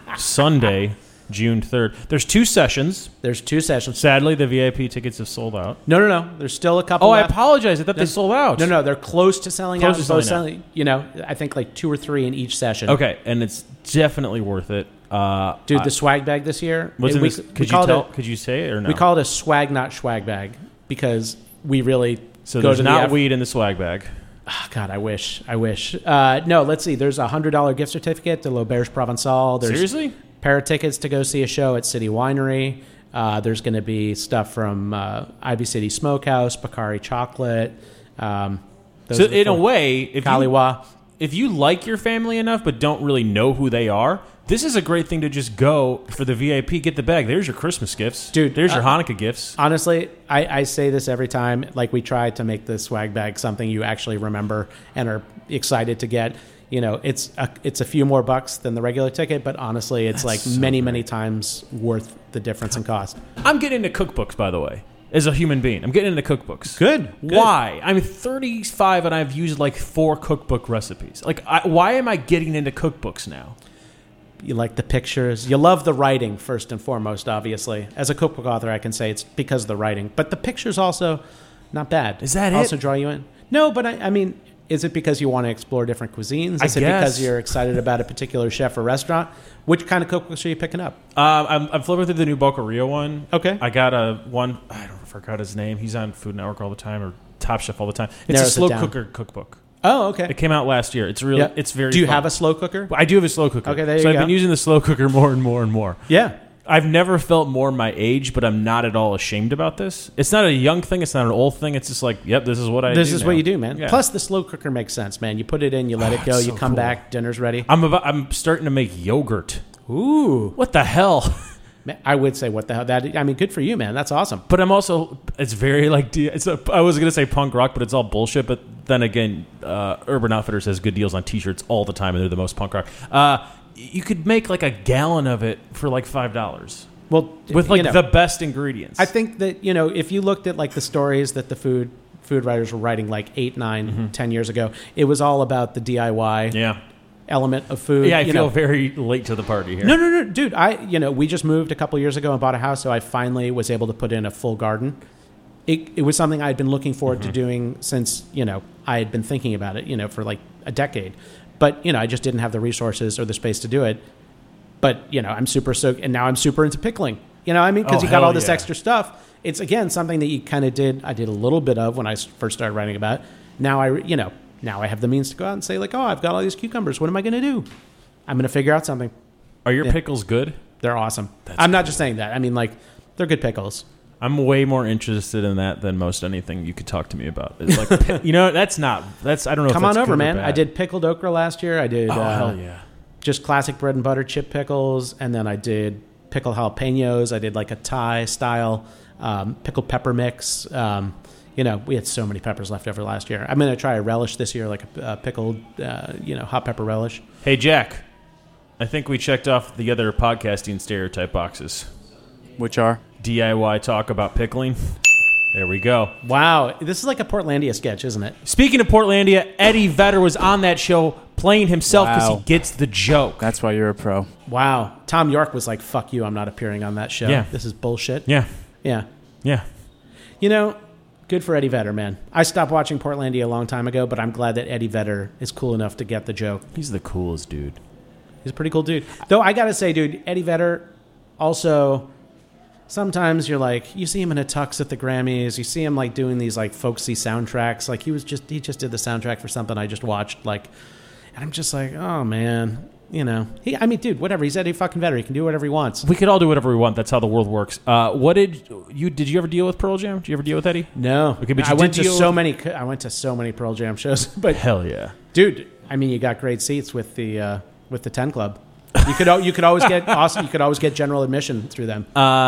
Sunday, June third. There's two sessions.
There's two sessions.
Sadly, the V I P tickets have sold out.
No, no, no. There's still a couple
Oh,
left.
I apologize. I thought
No,
they sold out.
No, no. They're close to selling
Close
out.
to
Both
selling
selling, you know, I think like two or three in each session.
Okay, and it's definitely worth it. Uh,
Dude,
I-
the swag bag this year.
what's in
we,
this?
we
Could you
called
tell?
it,
Could you say it or no?
We call it a swag, not swag bag, because we really
so
go
there's
to
not
the eff-
weed in the swag bag.
Oh, God, I wish. I wish. Uh, no, let's see. There's a one hundred dollars gift certificate to L'Auberge Provençal. There's
Seriously?
a pair of tickets to go see a show at City Winery. Uh, there's going to be stuff from uh, Ivy City Smokehouse, Bakari Chocolate. Um, those
So
are the
in a
four.
way, if you,
Kaliwa.
if you like your family enough but don't really know who they are, this is a great thing to just go for the V I P, get the bag. There's your Christmas gifts.
Dude,
There's your
uh,
Hanukkah gifts.
Honestly, I, I say this every time. Like, we try to make the swag bag something you actually remember and are excited to get. You know, it's a, it's a few more bucks than the regular ticket, but honestly, it's like
so
many,
great.
many times worth the difference in cost.
I'm getting into cookbooks, by the way, as a human being. I'm getting into cookbooks.
Good. Good.
Why? I'm thirty-five and I've used like four cookbook recipes. Like, I, why am I getting into cookbooks now?
You like the pictures. You love the writing, first and foremost, obviously. As a cookbook author, I can say it's because of the writing. But the pictures also, not bad.
Is that it?
Also draw you in? No, but I, I mean, is it because you want to explore different cuisines?
I
Is it
guess.
because you're excited about a particular chef or restaurant? Which kind of cookbooks are you picking up?
Um, I'm, I'm flipping through the new Boca Rio one.
Okay.
I got a one, I don't I forgot his name. He's on Food Network all the time or Top Chef all the time. It's
Narrows
a
it
slow
down.
cooker cookbook.
Oh, okay.
It came out last year. It's really,
Yeah.
it's very
Do you
fun.
have a slow cooker?
I do have a slow cooker.
Okay, there you
so I've
go.
been using the slow cooker more and more and more.
Yeah.
I've never felt more my age, but I'm not at all ashamed about this. It's not a young thing. It's not an old thing. It's just like, yep, this is what I do
This is
now.
what you do, man.
Yeah.
Plus, the slow cooker makes sense, man. You put it in, you let
Oh,
it go,
it's
you
so
come
cool.
back, dinner's ready.
I'm about, I'm starting to make yogurt.
Ooh.
What the hell?
Man, I would say, what the hell? That I mean, good for you, man. That's awesome.
But I'm also, it's very like, it's a, I was going to say punk rock, but it's all bullshit. But then again, uh, Urban Outfitters has good deals on t-shirts all the time, and they're the most punk rock. Uh, you could make like a gallon of it for like five dollars
Well,
with like
you know,
the best ingredients.
I think that, you know, if you looked at like the stories that the food food writers were writing like eight, nine,
Mm-hmm.
ten years ago, it was all about the D I Y
yeah.
element of food.
Yeah, I
you
feel
know.
very late to the party here.
No, no, no, dude. I, you know, we just moved a couple years ago and bought a house, so I finally was able to put in a full garden. It, it was something I had been looking forward
Mm-hmm.
to doing since, you know, I had been thinking about it, you know, for like a decade. But, you know, I just didn't have the resources or the space to do it. But, you know, I'm super stoked, and now I'm super into pickling. You know what I mean? Because
Oh,
you got
hell
all this
yeah.
extra stuff. It's, again, something that you kind of did. I did a little bit of when I s- first started writing about it. Now I, you know, now I have the means to go out and say, like, oh, I've got all these cucumbers. What am I going to do? I'm going to figure out something.
Are your
Yeah.
pickles good?
They're awesome.
That's
I'm not just saying that. I mean, like, they're good pickles.
I'm way more interested in that than most anything you could talk to me about. It's like, pi- you know, that's not, that's, I don't know
Come
if
on
that's
over,
good or
man.
bad.
I did pickled okra last year. I did
Oh,
uh,
hell yeah.
just classic bread and butter chip pickles, and then I did pickled jalapenos. I did like a Thai style um, pickled pepper mix. Um, you know, we had so many peppers left over last year. I'm going to try a relish this year, like a, a pickled, uh, you know, hot pepper relish.
Hey, Jack, I think we checked off the other podcasting stereotype boxes.
Which are?
D I Y talk about pickling. There we go.
Wow, this is like a Portlandia sketch, isn't it?
Speaking of Portlandia, Eddie Vedder was on that show playing himself because
Wow.
he gets the joke.
That's why you're a pro.
Wow. Tom York was like, fuck you, I'm not appearing on that show.
Yeah.
This is bullshit.
Yeah,
Yeah.
yeah.
You know, good for Eddie Vedder, man. I stopped watching Portlandia a long time ago, but I'm glad that Eddie Vedder is cool enough to get the joke.
He's the coolest dude.
He's a pretty cool dude. Though I got to say, dude, Eddie Vedder also, sometimes you're like, you see him in a tux at the Grammys. You see him like doing these like folksy soundtracks. Like he was just, he just did the soundtrack for something I just watched. Like, and I'm just like, oh man, you know, he, I mean, dude, whatever. He's Eddie fucking Vedder. He can do whatever he wants.
We could all do whatever we want. That's how the world works. Uh, what did you did you ever deal with Pearl Jam? Did you ever deal with Eddie?
No,
Okay, but you
I went
did
to
deal
so
with-
many, I went to so many Pearl Jam shows, but
Hell yeah.
dude, I mean, you got great seats with the, uh, with the ten Club. You could, al- you could always get awesome. You could always get general admission through them.
Uh,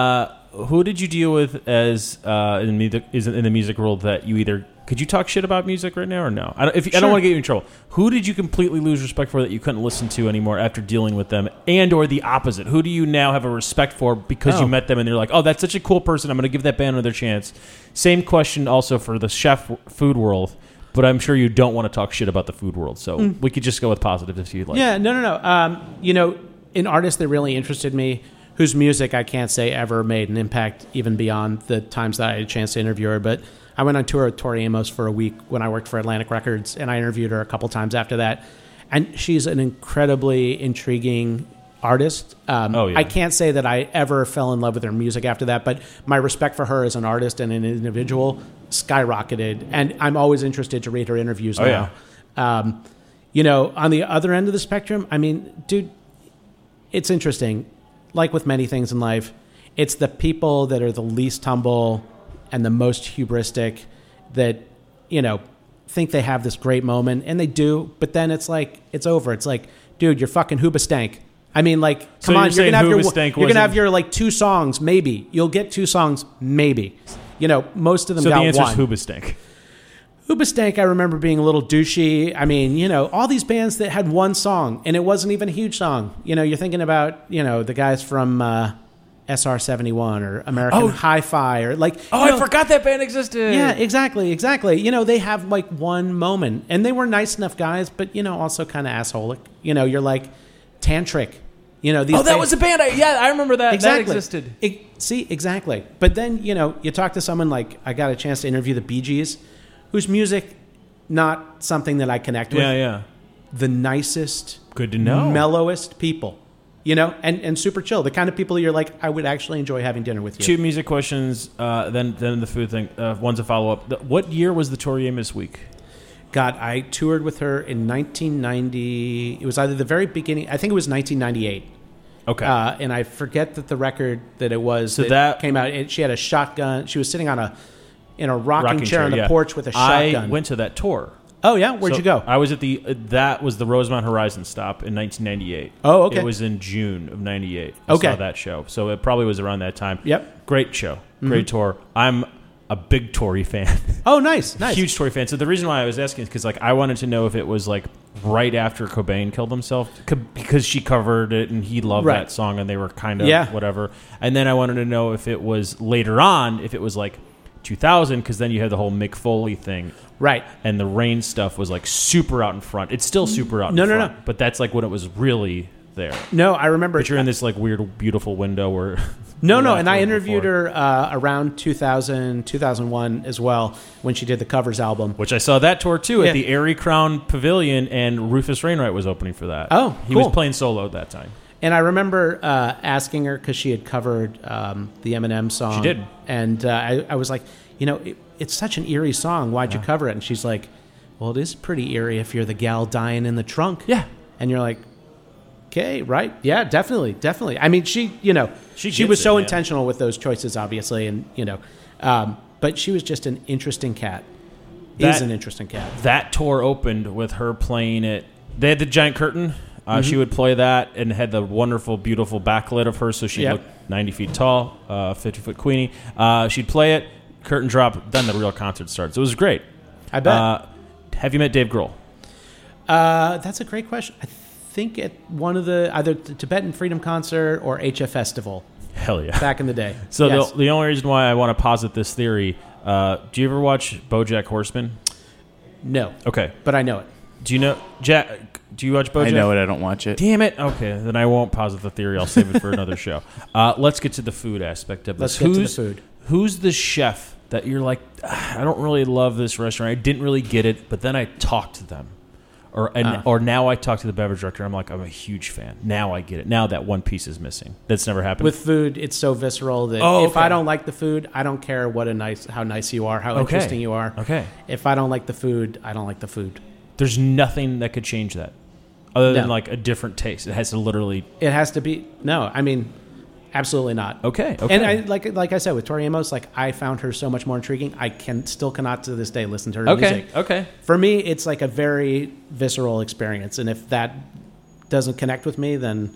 who did you deal with as uh, in, music, is in the music world that you either could you talk shit about music right now or no? I don't, if, sure. I don't want to get you in trouble. Who did you completely lose respect for that you couldn't listen to anymore after dealing with them, and or the opposite? Who do you now have a respect for because oh. you met them and they're like, oh, that's such a cool person. I'm going to give that band another chance. Same question also for the chef food world. But I'm sure you don't want to talk shit about the food world, so mm. we could just go with positive if you'd like.
Yeah, no, no, no. Um, you know, an artist that really interested me, whose music I can't say ever made an impact even beyond the times that I had a chance to interview her. But I went on tour with Tori Amos for a week when I worked for Atlantic Records, and I interviewed her a couple times after that. And she's an incredibly intriguing artist. Um,
oh, yeah.
I can't say that I ever fell in love with her music after that, but my respect for her as an artist and an individual skyrocketed. And I'm always interested to read her interviews
oh,
now.
Yeah.
Um, you know, on the other end of the spectrum, I mean, dude, it's interesting. Like with many things in life, it's the people that are the least humble and the most hubristic that, you know, think they have this great moment, and they do, but then it's like, it's over. It's like, dude, you're fucking Hoobastank. I mean, like,
so
come on,
you're,
you're gonna have your
Hoobastank
you're gonna have your like two songs, maybe. You'll get two songs, maybe. You know, most of them
so
got
the
one.
answer is Hoobastank.
Hoobastank, I remember being a little douchey. I mean, you know, all these bands that had one song, and it wasn't even a huge song. You know, you're thinking about, you know, the guys from uh, S R seventy-one or American
oh.
Hi-Fi or like...
Oh,
you know,
I forgot that band existed.
Yeah, exactly, exactly. You know, they have like one moment, and they were nice enough guys, but, you know, also kind of assholic. You know, you're like Tantric. You know, these
oh, that
bands,
was a band. I, yeah, I remember that.
Exactly.
That existed.
It, see, exactly. But then, you know, you talk to someone like, I got a chance to interview the Bee Gees, whose music, not something that I connect with.
Yeah, yeah.
The nicest,
good to know,
mellowest people, you know, and, and super chill. The kind of people you're like, I would actually enjoy having dinner with you.
Two music questions, uh, then then the food thing. Uh, one's a follow up. What year was the Tori Amos week?
God, I toured with her in nineteen ninety. It was either the very beginning. I think it was nineteen ninety-eight.
Okay.
Uh, and I forget that the record that it was
so
that,
that
came out. It, she had a shotgun. She was sitting on a in a rocking,
rocking
chair,
chair
on the
yeah.
porch with a shotgun.
I went to that tour.
Oh yeah, where'd
so
you go?
I was at the uh, that was the Rosemont Horizon stop in nineteen ninety-eight.
Oh, okay.
It was in June of ninety-eight. I
okay.
saw that show, so it probably was around that time.
Yep.
Great show, great mm-hmm. tour. I'm a big Tori fan.
Oh, nice, nice.
Huge Tori fan. So the reason why I was asking is because like I wanted to know if it was like right after Cobain killed himself, because she covered it and he loved
right.
that song and they were kind of
yeah.
whatever. And then I wanted to know if it was later on, if it was like two thousand, because then you had the whole Mick Foley thing.
Right.
And the Rain stuff was like super out in front. It's still super out
no,
in
no,
front.
No, no.
But that's like when it was really there.
No, I remember.
But you're in this like weird, beautiful window where...
No, no, and I interviewed before. her uh, around two thousand, two thousand one as well when she did the covers album.
Which I saw that tour too
yeah.
at the Airy Crown Pavilion, and Rufus Wainwright was opening for that.
Oh,
He
cool.
was playing solo at that time.
And I remember uh, asking her, because she had covered um, the Eminem song.
She did.
And uh, I, I was like, you know, it, it's such an eerie song. Why'd
yeah.
you cover it? And she's like, well, it is pretty eerie if you're the gal dying in the trunk.
Yeah.
And you're like, okay, right. Yeah, definitely, definitely. I mean, she, you know,
she,
she was
it,
so
man.
intentional with those choices, obviously. And, you know, um, but she was just an interesting cat.
That,
is an interesting cat.
That tour opened with her playing it. They had the giant curtain. Uh,
mm-hmm.
She would play that and had the wonderful, beautiful backlit of her, so she
yep.
looked ninety feet tall, uh, fifty foot Queenie. Uh, she'd play it, curtain drop, then the real concert starts. It was great.
I bet.
Uh, have you met Dave Grohl?
Uh, that's a great question. I think at one of the either the Tibetan Freedom Concert or H F Festival.
Hell yeah.
Back in the day.
So
yes.
the, the only reason why I want to posit this theory, uh, do you ever watch BoJack Horseman?
No.
Okay.
But I know it.
Do you know Jack? Do you watch BoJack?
I know it. I don't watch it.
Damn it. Okay, then I won't posit the theory. I'll save it for another show. Uh, let's get to the food aspect of
Let's
this.
get
who's,
to the food.
Who's the chef that you're like, I don't really love this restaurant. I didn't really get it, but then I talked to them. Or and,
uh.
or now I talk to the beverage director. I'm like, I'm a huge fan. Now I get it. Now that one piece is missing. That's never happened.
With food, it's so visceral that
oh,
if
okay.
I don't like the food, I don't care what a nice, how nice you are, how
okay.
interesting you are.
Okay.
If I don't like the food, I don't like the food.
There's nothing that could change that, other than
no.
like a different taste. It has to literally.
It has to be no. I mean, absolutely not.
Okay. Okay.
And I, like like I said with Tori Amos, like I found her so much more intriguing. I can still cannot to this day listen to her
okay.
music.
Okay.
For me, it's like a very visceral experience, and if that doesn't connect with me, then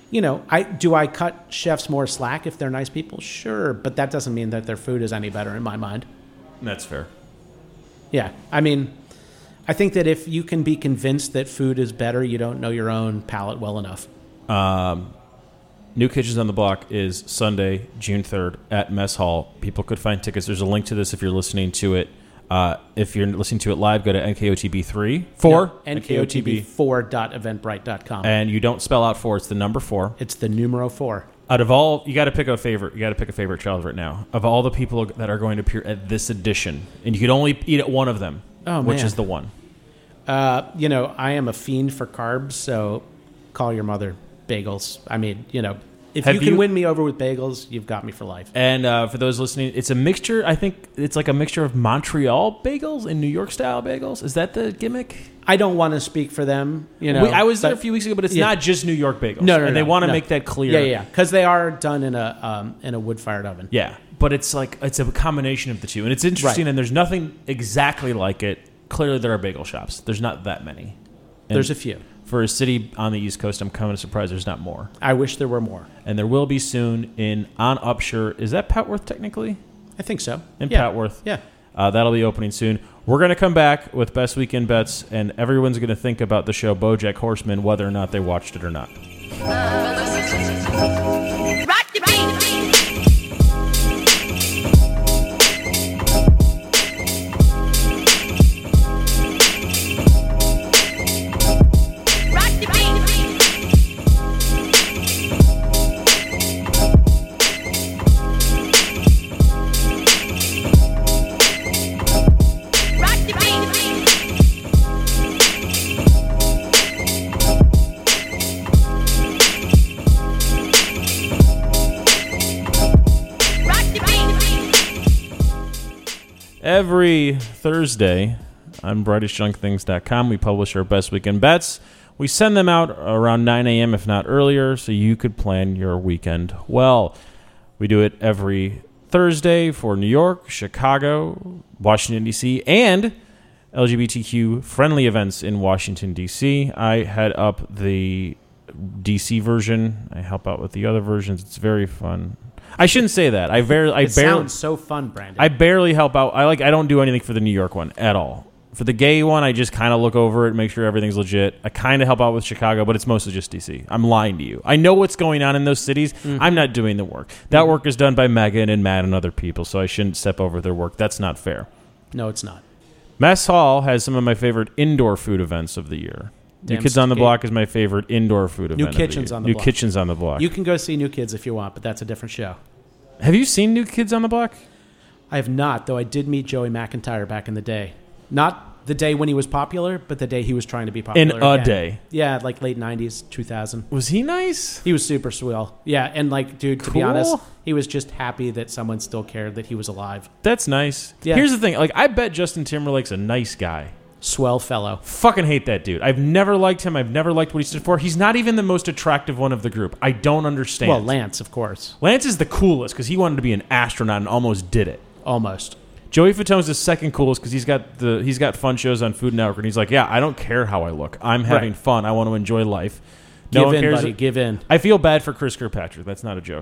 you know, I do I cut chefs more slack if they're nice people? Sure, but that doesn't mean that their food is any better in my mind.
That's fair.
Yeah, I mean, I think that if you can be convinced that food is better, you don't know your own palate well enough.
Um, New Kitchens on the Block is Sunday, June third at Mess Hall. People could find tickets. There's a link to this if you're listening to it. Uh, if you're listening to it live, go to N K O T B three. Four?
No, N K O T B four dot eventbrite dot com.
And you don't spell out four, it's the number four.
It's the numero four.
Out of all, you got to pick a favorite. You got to pick a favorite child right now. Of all the people that are going to appear at this edition, and you could only eat at one of them,
oh,
which
man.
is the one.
Uh, you know, I am a fiend for carbs, so call your mother. Bagels. I mean, you know, if
Have
you can
you-
win me over with bagels, you've got me for life.
And uh, for those listening, it's a mixture. I think it's like a mixture of Montreal bagels and New York style bagels. Is that the gimmick?
I don't want to speak for them. You know,
We- I was there a
but-
few weeks ago, but it's
yeah.
not just New York bagels.
No, no,
and
no,
they want to
no.
make that clear.
Yeah, yeah, because they are done in a um, in a wood fired oven.
Yeah, but it's like it's a combination of the two, and it's interesting.
Right.
And there's nothing exactly like it. Clearly, there are bagel shops. There's not that many. And
There's a few.
for a city on the East Coast, I'm kind of surprised there's not more.
I wish there were more.
And there will be soon in on Upshur. Is that Petworth technically?
I think so.
In
yeah.
Petworth.
Yeah.
Uh, that'll be opening soon. We're going to come back with Best Weekend Bets, and everyone's going to think about the show BoJack Horseman, whether or not they watched it or not.
Rock the beat. Rock the beat. Rock the beat. Rock the beat.
Every Thursday on brightest junk things dot com, we publish our Best Weekend Bets. We send them out around nine a.m., if not earlier, so you could plan your weekend well. We do it every Thursday for New York, Chicago, Washington, D C, and L G B T Q-friendly events in Washington, D C. I head up the D C version. I help out with the other versions. It's very fun. I shouldn't say that. I, ver- I
It
barely...
sounds so fun, Brandon.
I barely help out. I like. I don't do anything for the New York one at all. For the gay one, I just kind of look over it, make sure everything's legit. I kind of help out with Chicago, but it's mostly just D C. I'm lying to you. I know what's going on in those cities.
Mm-hmm.
I'm not doing the work. That work is done by Megan and Matt and other people, so I shouldn't step over their work. That's not fair.
no, it's not.
Mess Hall has some of my favorite indoor food events of the year. New
Damn
Kids on the
straight.
Block is my favorite indoor food
New
event.
Kitchens
of the year.
on the
New
Block.
Kitchens on the Block.
You can go see New Kids if you want, but that's a different show.
Have you seen New Kids on the Block?
I have not, though I did meet Joey McIntyre back in the day. Not the day when he was popular, but the day he was trying to be popular.
In a
again.
day.
Yeah, like late nineties, two thousand.
Was he nice?
He was super swell. Yeah, and like, dude, to be
Cool.
honest, he was just happy that someone still cared that he was alive.
That's nice.
Yeah.
Here's the thing. Like, I bet Justin Timberlake's a nice guy.
Swell fellow.
Fucking hate that dude. I've never liked him. I've never liked what he stood for. He's not even the most attractive one of the group. I don't understand.
Well, Lance, of course.
Lance is the coolest because he wanted to be an astronaut and almost did it.
Almost.
Joey Fatone's the second coolest because he's got the he's got fun shows on Food Network and he's like, yeah, I don't care how I look. I'm having
Right.
fun. I want to enjoy life. No
Give
one
in,
cares.
buddy. Give in.
I feel bad for Chris Kirkpatrick. That's not a joke.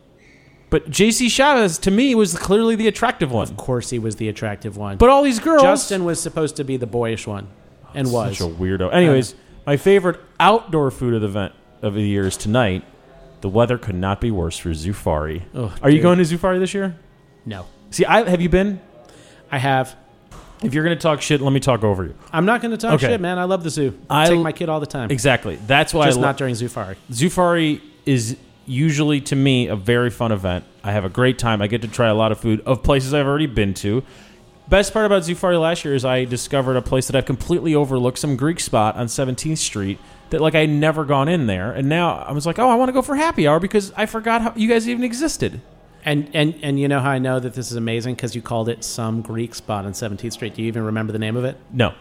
But J C Chavez to me was clearly the attractive one.
Of course, he was the attractive one.
But all these girls,
Justin was supposed to be the boyish one, and was.
such a weirdo. Anyways, my favorite outdoor food of the event of the year is tonight. The weather could not be worse for Zufari.
Oh,
Are you
dude.
going to Zufari this year?
No,
See, I have you been?
I have.
If you're going to talk shit, let me talk over you.
I'm not going to talk
Okay.
shit, man. I love the zoo.
I-
I take my kid all the time.
Exactly. That's why
Just
I lo-
not during Zufari.
Zufari is usually to me a very fun event. I have a great time. I get to try a lot of food of places I've already been to. Best part about Zufari last year is I discovered a place that I've completely overlooked, some Greek spot on seventeenth Street that like I'd never gone in there, and now I was like, oh, I want to go for happy hour because I forgot how you guys even existed.
And and and you know how I know that this is amazing? Because you called it some Greek spot on seventeenth Street. Do you even remember the name of it?
No.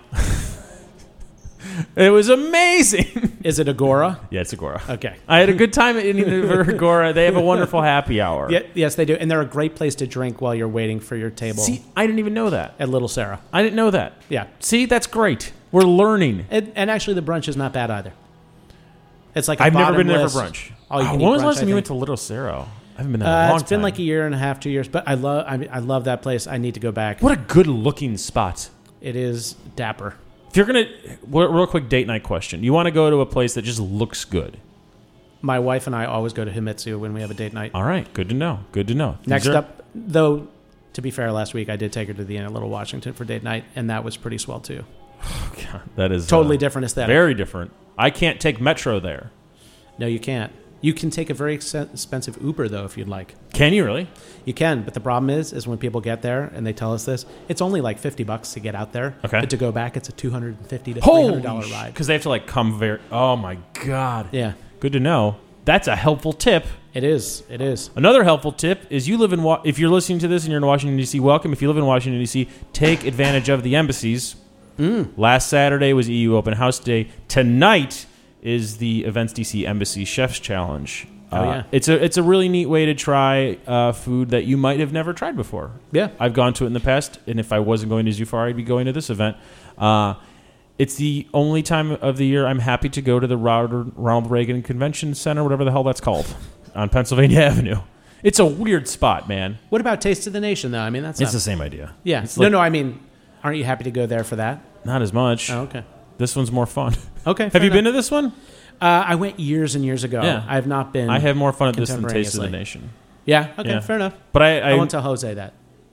It was amazing.
Is it Agora?
Yeah, it's Agora.
Okay.
I had a good time at Agora. They have a wonderful happy hour.
Yeah, yes, they do. And they're a great place to drink while you're waiting for your table
See, I didn't even know that.
at Little Sarah.
I didn't know that.
Yeah.
See, that's great. We're learning.
And, and actually, the brunch is not bad either. It's like a
I've never been there
bottomless-
for brunch.
all you
Oh,
can
when
eat
was the
brunch,
last
I
time you
think.
went to Little Cerro? I haven't been there in a
Uh,
long
it's been
time.
like a year and a half, two years. But I love. I mean, I love that place. I need to go back.
What a good-looking spot.
It is dapper.
If you're going to... Real quick date night question. You want to go to a place that just looks good.
My wife and I always go to Himitsu when we have a date night.
All right. Good to know. Good to know.
Next
These are-
up, though, to be fair, last week I did take her to the Inn at Little Washington for date night, and that was pretty swell too.
God, that is...
Totally
uh,
different aesthetic.
Very different. I can't take Metro there.
No, you can't. You can take a very ex- expensive Uber though, if you'd like.
Can you really?
You can, but the problem is, is when people get there and they tell us this, it's only like fifty bucks to get out there.
Okay.
But to go back, it's a two hundred and fifty to three hundred dollar ride.
Because they have to like come very... Oh, my God.
Yeah,
Good to know. That's a helpful tip.
it is. It is.
Another helpful tip is you live in... Wa- if you're listening to this and you're in Washington, D C, welcome. If you live in Washington, D C, take advantage of the embassies.
Mm.
Last Saturday was E U Open House Day. Tonight is the Events D C Embassy Chef's Challenge.
Oh,
Uh,
yeah.
It's a, it's a really neat way to try uh, food that you might have never tried before.
Yeah.
I've gone to it in the past, and if I wasn't going to Zufar, I'd be going to this event. Uh, it's the only time of the year I'm happy to go to the Ronald Ronald Reagan Convention Center, whatever the hell that's called, on Pennsylvania Avenue. It's a weird spot, man.
What about Taste of the Nation though? I mean, that's
It's
not,
the same idea.
yeah.
It's
no,
like-
no. I mean, aren't you happy to go there for that?
Not as much.
Oh, okay.
This one's more fun.
Okay.
Have you been to this one?
Uh, I went years and years ago.
Yeah.
I have not been.
I have more fun at this than Taste of the
contemporaneously.
Nation.
Yeah. Okay.
Yeah.
Fair enough.
But I,
I,
I,
won't tell Jose that.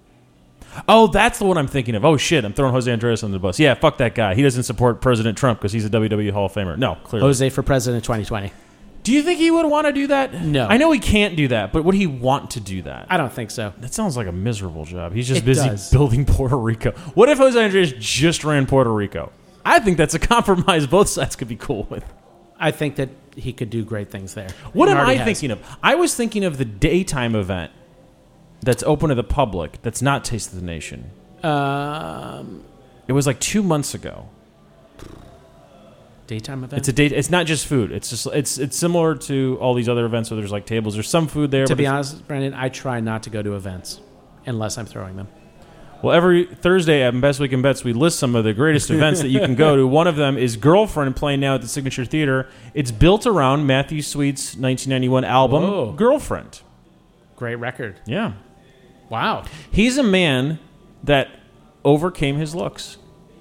oh, that's the one I'm thinking of. Oh shit, I'm throwing Jose Andres under the bus. Yeah, fuck that guy. He doesn't support President Trump because he's a W W E Hall of Famer. No, clearly.
Jose for president twenty twenty.
Do you think he would want to do that?
No.
I know he can't do that, but would he want to do that?
I don't think so.
That sounds like a miserable job. He's just
It
busy
does.
building Puerto Rico. What if Jose Andres just ran Puerto Rico? I think that's a compromise both sides could be cool with.
I think that he could do great things there.
What
He
am I
already has.
thinking of? I was thinking of the daytime event that's open to the public that's not Taste of the Nation.
Um,
It was like two months ago.
daytime event.
It's a date. It's not just food. It's just it's it's similar to all these other events where there's like tables. There's some food there.
to
but
be
it's-
honest, Brandon, I try not to go to events unless I'm throwing them.
Well, every Thursday at Best Week in Bets, we list some of the greatest events that you can go to. One of them is Girlfriend, playing now at the Signature Theater. It's built around Matthew Sweet's nineteen ninety-one album,
Whoa.
Girlfriend.
Great record.
Yeah.
Wow.
He's a man that overcame his looks.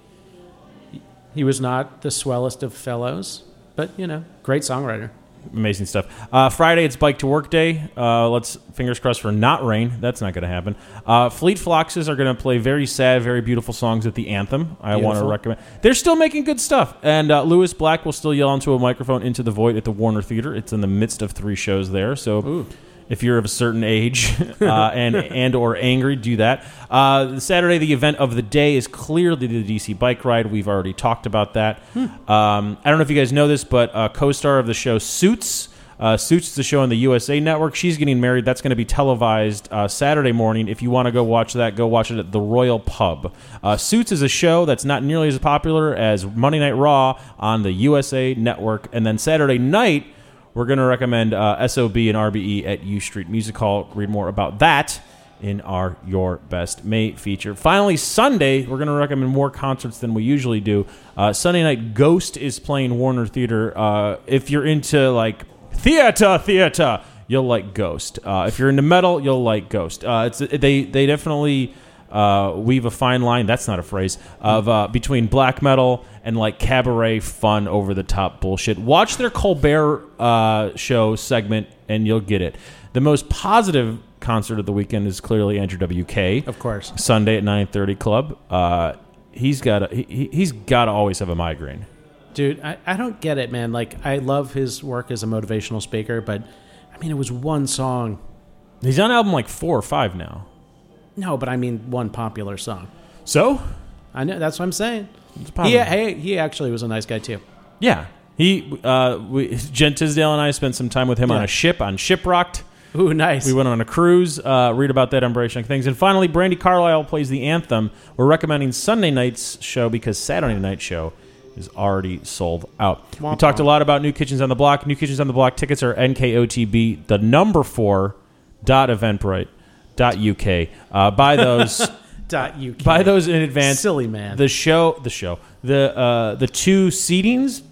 He was not the swellest of fellows, but you know, great songwriter.
Amazing stuff. Uh, Friday, it's Bike to Work Day. Uh, let's fingers crossed for not rain. That's not going to happen. Uh, Fleet Foxes are going to play very sad, very beautiful songs at the Anthem. I want to
Beautiful.
recommend. They're still making good stuff. And uh, Lewis Black will still yell into a microphone into the void at the Warner Theater. It's in the midst of three shows there. So
Ooh.
if you're of a certain age uh, and and or angry, do that. Uh, Saturday, the event of the day is clearly the D C Bike Ride. We've already talked about that.
Hmm.
Um, I don't know if you guys know this, but uh, co-star of the show Suits. Uh, Suits is the show on the U S A Network. She's getting married. That's going to be televised uh, Saturday morning. If you want to go watch that, go watch it at the Royal Pub. Uh, Suits is a show that's not nearly as popular as Monday Night Raw on the U S A Network. And then Saturday night, we're going to recommend uh, S O B and R B E at U Street Music Hall. Read more about that in our Your Best Mate feature. Finally, Sunday, we're going to recommend more concerts than we usually do. Uh, Sunday night, Ghost is playing Warner Theater. Uh, if you're into, like, theater, theater, you'll like Ghost. Uh, if you're into metal, you'll like Ghost. Uh, it's they they definitely uh, weave a fine line. That's not a phrase of uh, between black metal and like cabaret fun, over the top bullshit. Watch their Colbert uh, show segment, and you'll get it. The most positive concert of the weekend is clearly Andrew W K.
Of course.
Sunday at nine thirty Club. Uh, he's got he, he's got to always have a migraine.
Dude, I, I don't get it, man. Like, I love his work as a motivational speaker, but, I mean, it was one song.
He's on album like four or five now.
No, but I mean one popular song.
So
I know, that's what I'm saying.
it's
He,
popular.
hey, he actually was a nice guy, too.
Yeah. He, uh, we, Jen Tisdale and I spent some time with him on
Yeah.
a ship, on Shipwrocked.
Ooh, nice.
We went on a cruise. Uh, read about that on British Young Things. And finally, Brandy Carlisle plays the anthem. We're recommending Sunday night's show because Saturday night's show is already sold out. We
Womp
talked a
womp.
lot about New Kitchens on the Block. New Kitchens on the Block tickets are N K O T B, the number four, dot eventbrite, dot U K. Uh, buy those.
Dot U K.
Buy those in advance.
Silly man.
The show, the show, the uh, the two seatings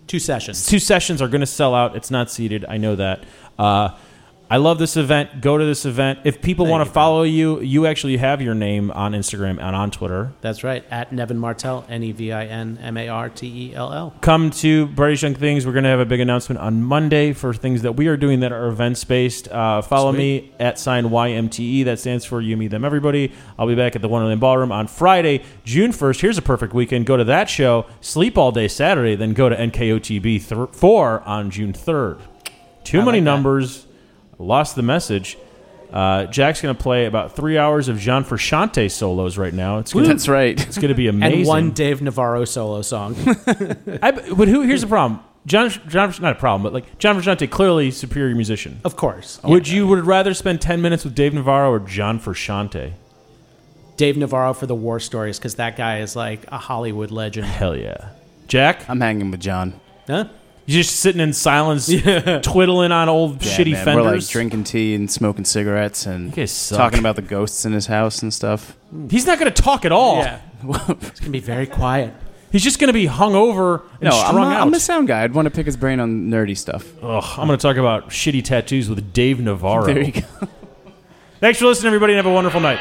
Two sessions.
Two sessions are going to sell out. It's not seated. I know that. Uh, I love this event. Go to this event. If people
Thank
want to
you,
follow you, you actually have your name on Instagram and on Twitter.
That's right. At Nevin Martell, N E V I N M A R T E L L.
Come to British Young Things. We're going to have a big announcement on Monday for things that we are doing that are events-based. Uh, follow
Sweet.
me at sign Y M T E. That stands for You, Me, Them, Everybody. I'll be back at the Wonderland Ballroom on Friday, June first. Here's a perfect weekend. Go to that show, sleep all day Saturday, then go to N K O T B four on June third. Too
I
many
like that.
numbers. Lost the message. Uh, Jack's going to play about three hours of Jean Frusciante solos right now. It's gonna,
That's right.
It's going to be amazing.
And one Dave Navarro solo song.
I, but who? Here's the problem. John, John, not a problem, but like John Frusciante, clearly superior musician.
Of course.
Would you would rather spend ten minutes with Dave Navarro or John Frusciante?
Dave Navarro for the war stories, because that guy is like a Hollywood legend.
Hell yeah. Jack,
I'm hanging with John.
Huh?
you're just sitting in silence, twiddling on old
Yeah,
shitty
man,
fenders.
We're like drinking tea and smoking cigarettes and
guys suck.
talking about the ghosts in his house and stuff.
He's not going to talk at all.
Yeah. It's going to be very quiet.
He's just going to be hungover and
No, I'm,
strung
a,
out.
I'm the sound guy. I'd want to pick his brain on nerdy stuff.
Ugh, I'm going to talk about shitty tattoos with Dave Navarro.
There you go.
Thanks for listening, everybody, and have a wonderful night.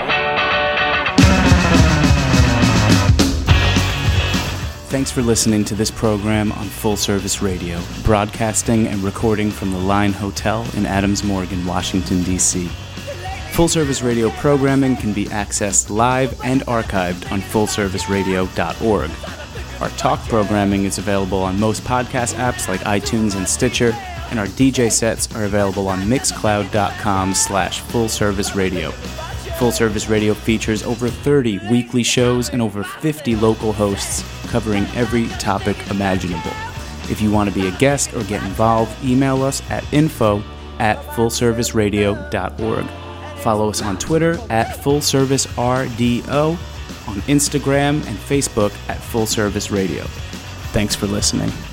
Thanks for listening to this program on Full Service Radio, broadcasting and recording from the Line Hotel in Adams Morgan, Washington, D C Full Service Radio programming can be accessed live and archived on full service radio dot org. Our talk programming is available on most podcast apps like iTunes and Stitcher, and our D J sets are available on mixcloud.com slash full service radio. Full Service Radio features over thirty weekly shows and over fifty local hosts covering every topic imaginable. If you want to be a guest or get involved, email us at info at full service radio dot org. Follow us on Twitter at full service R D O, on Instagram and Facebook at Full Service Radio. Thanks for listening.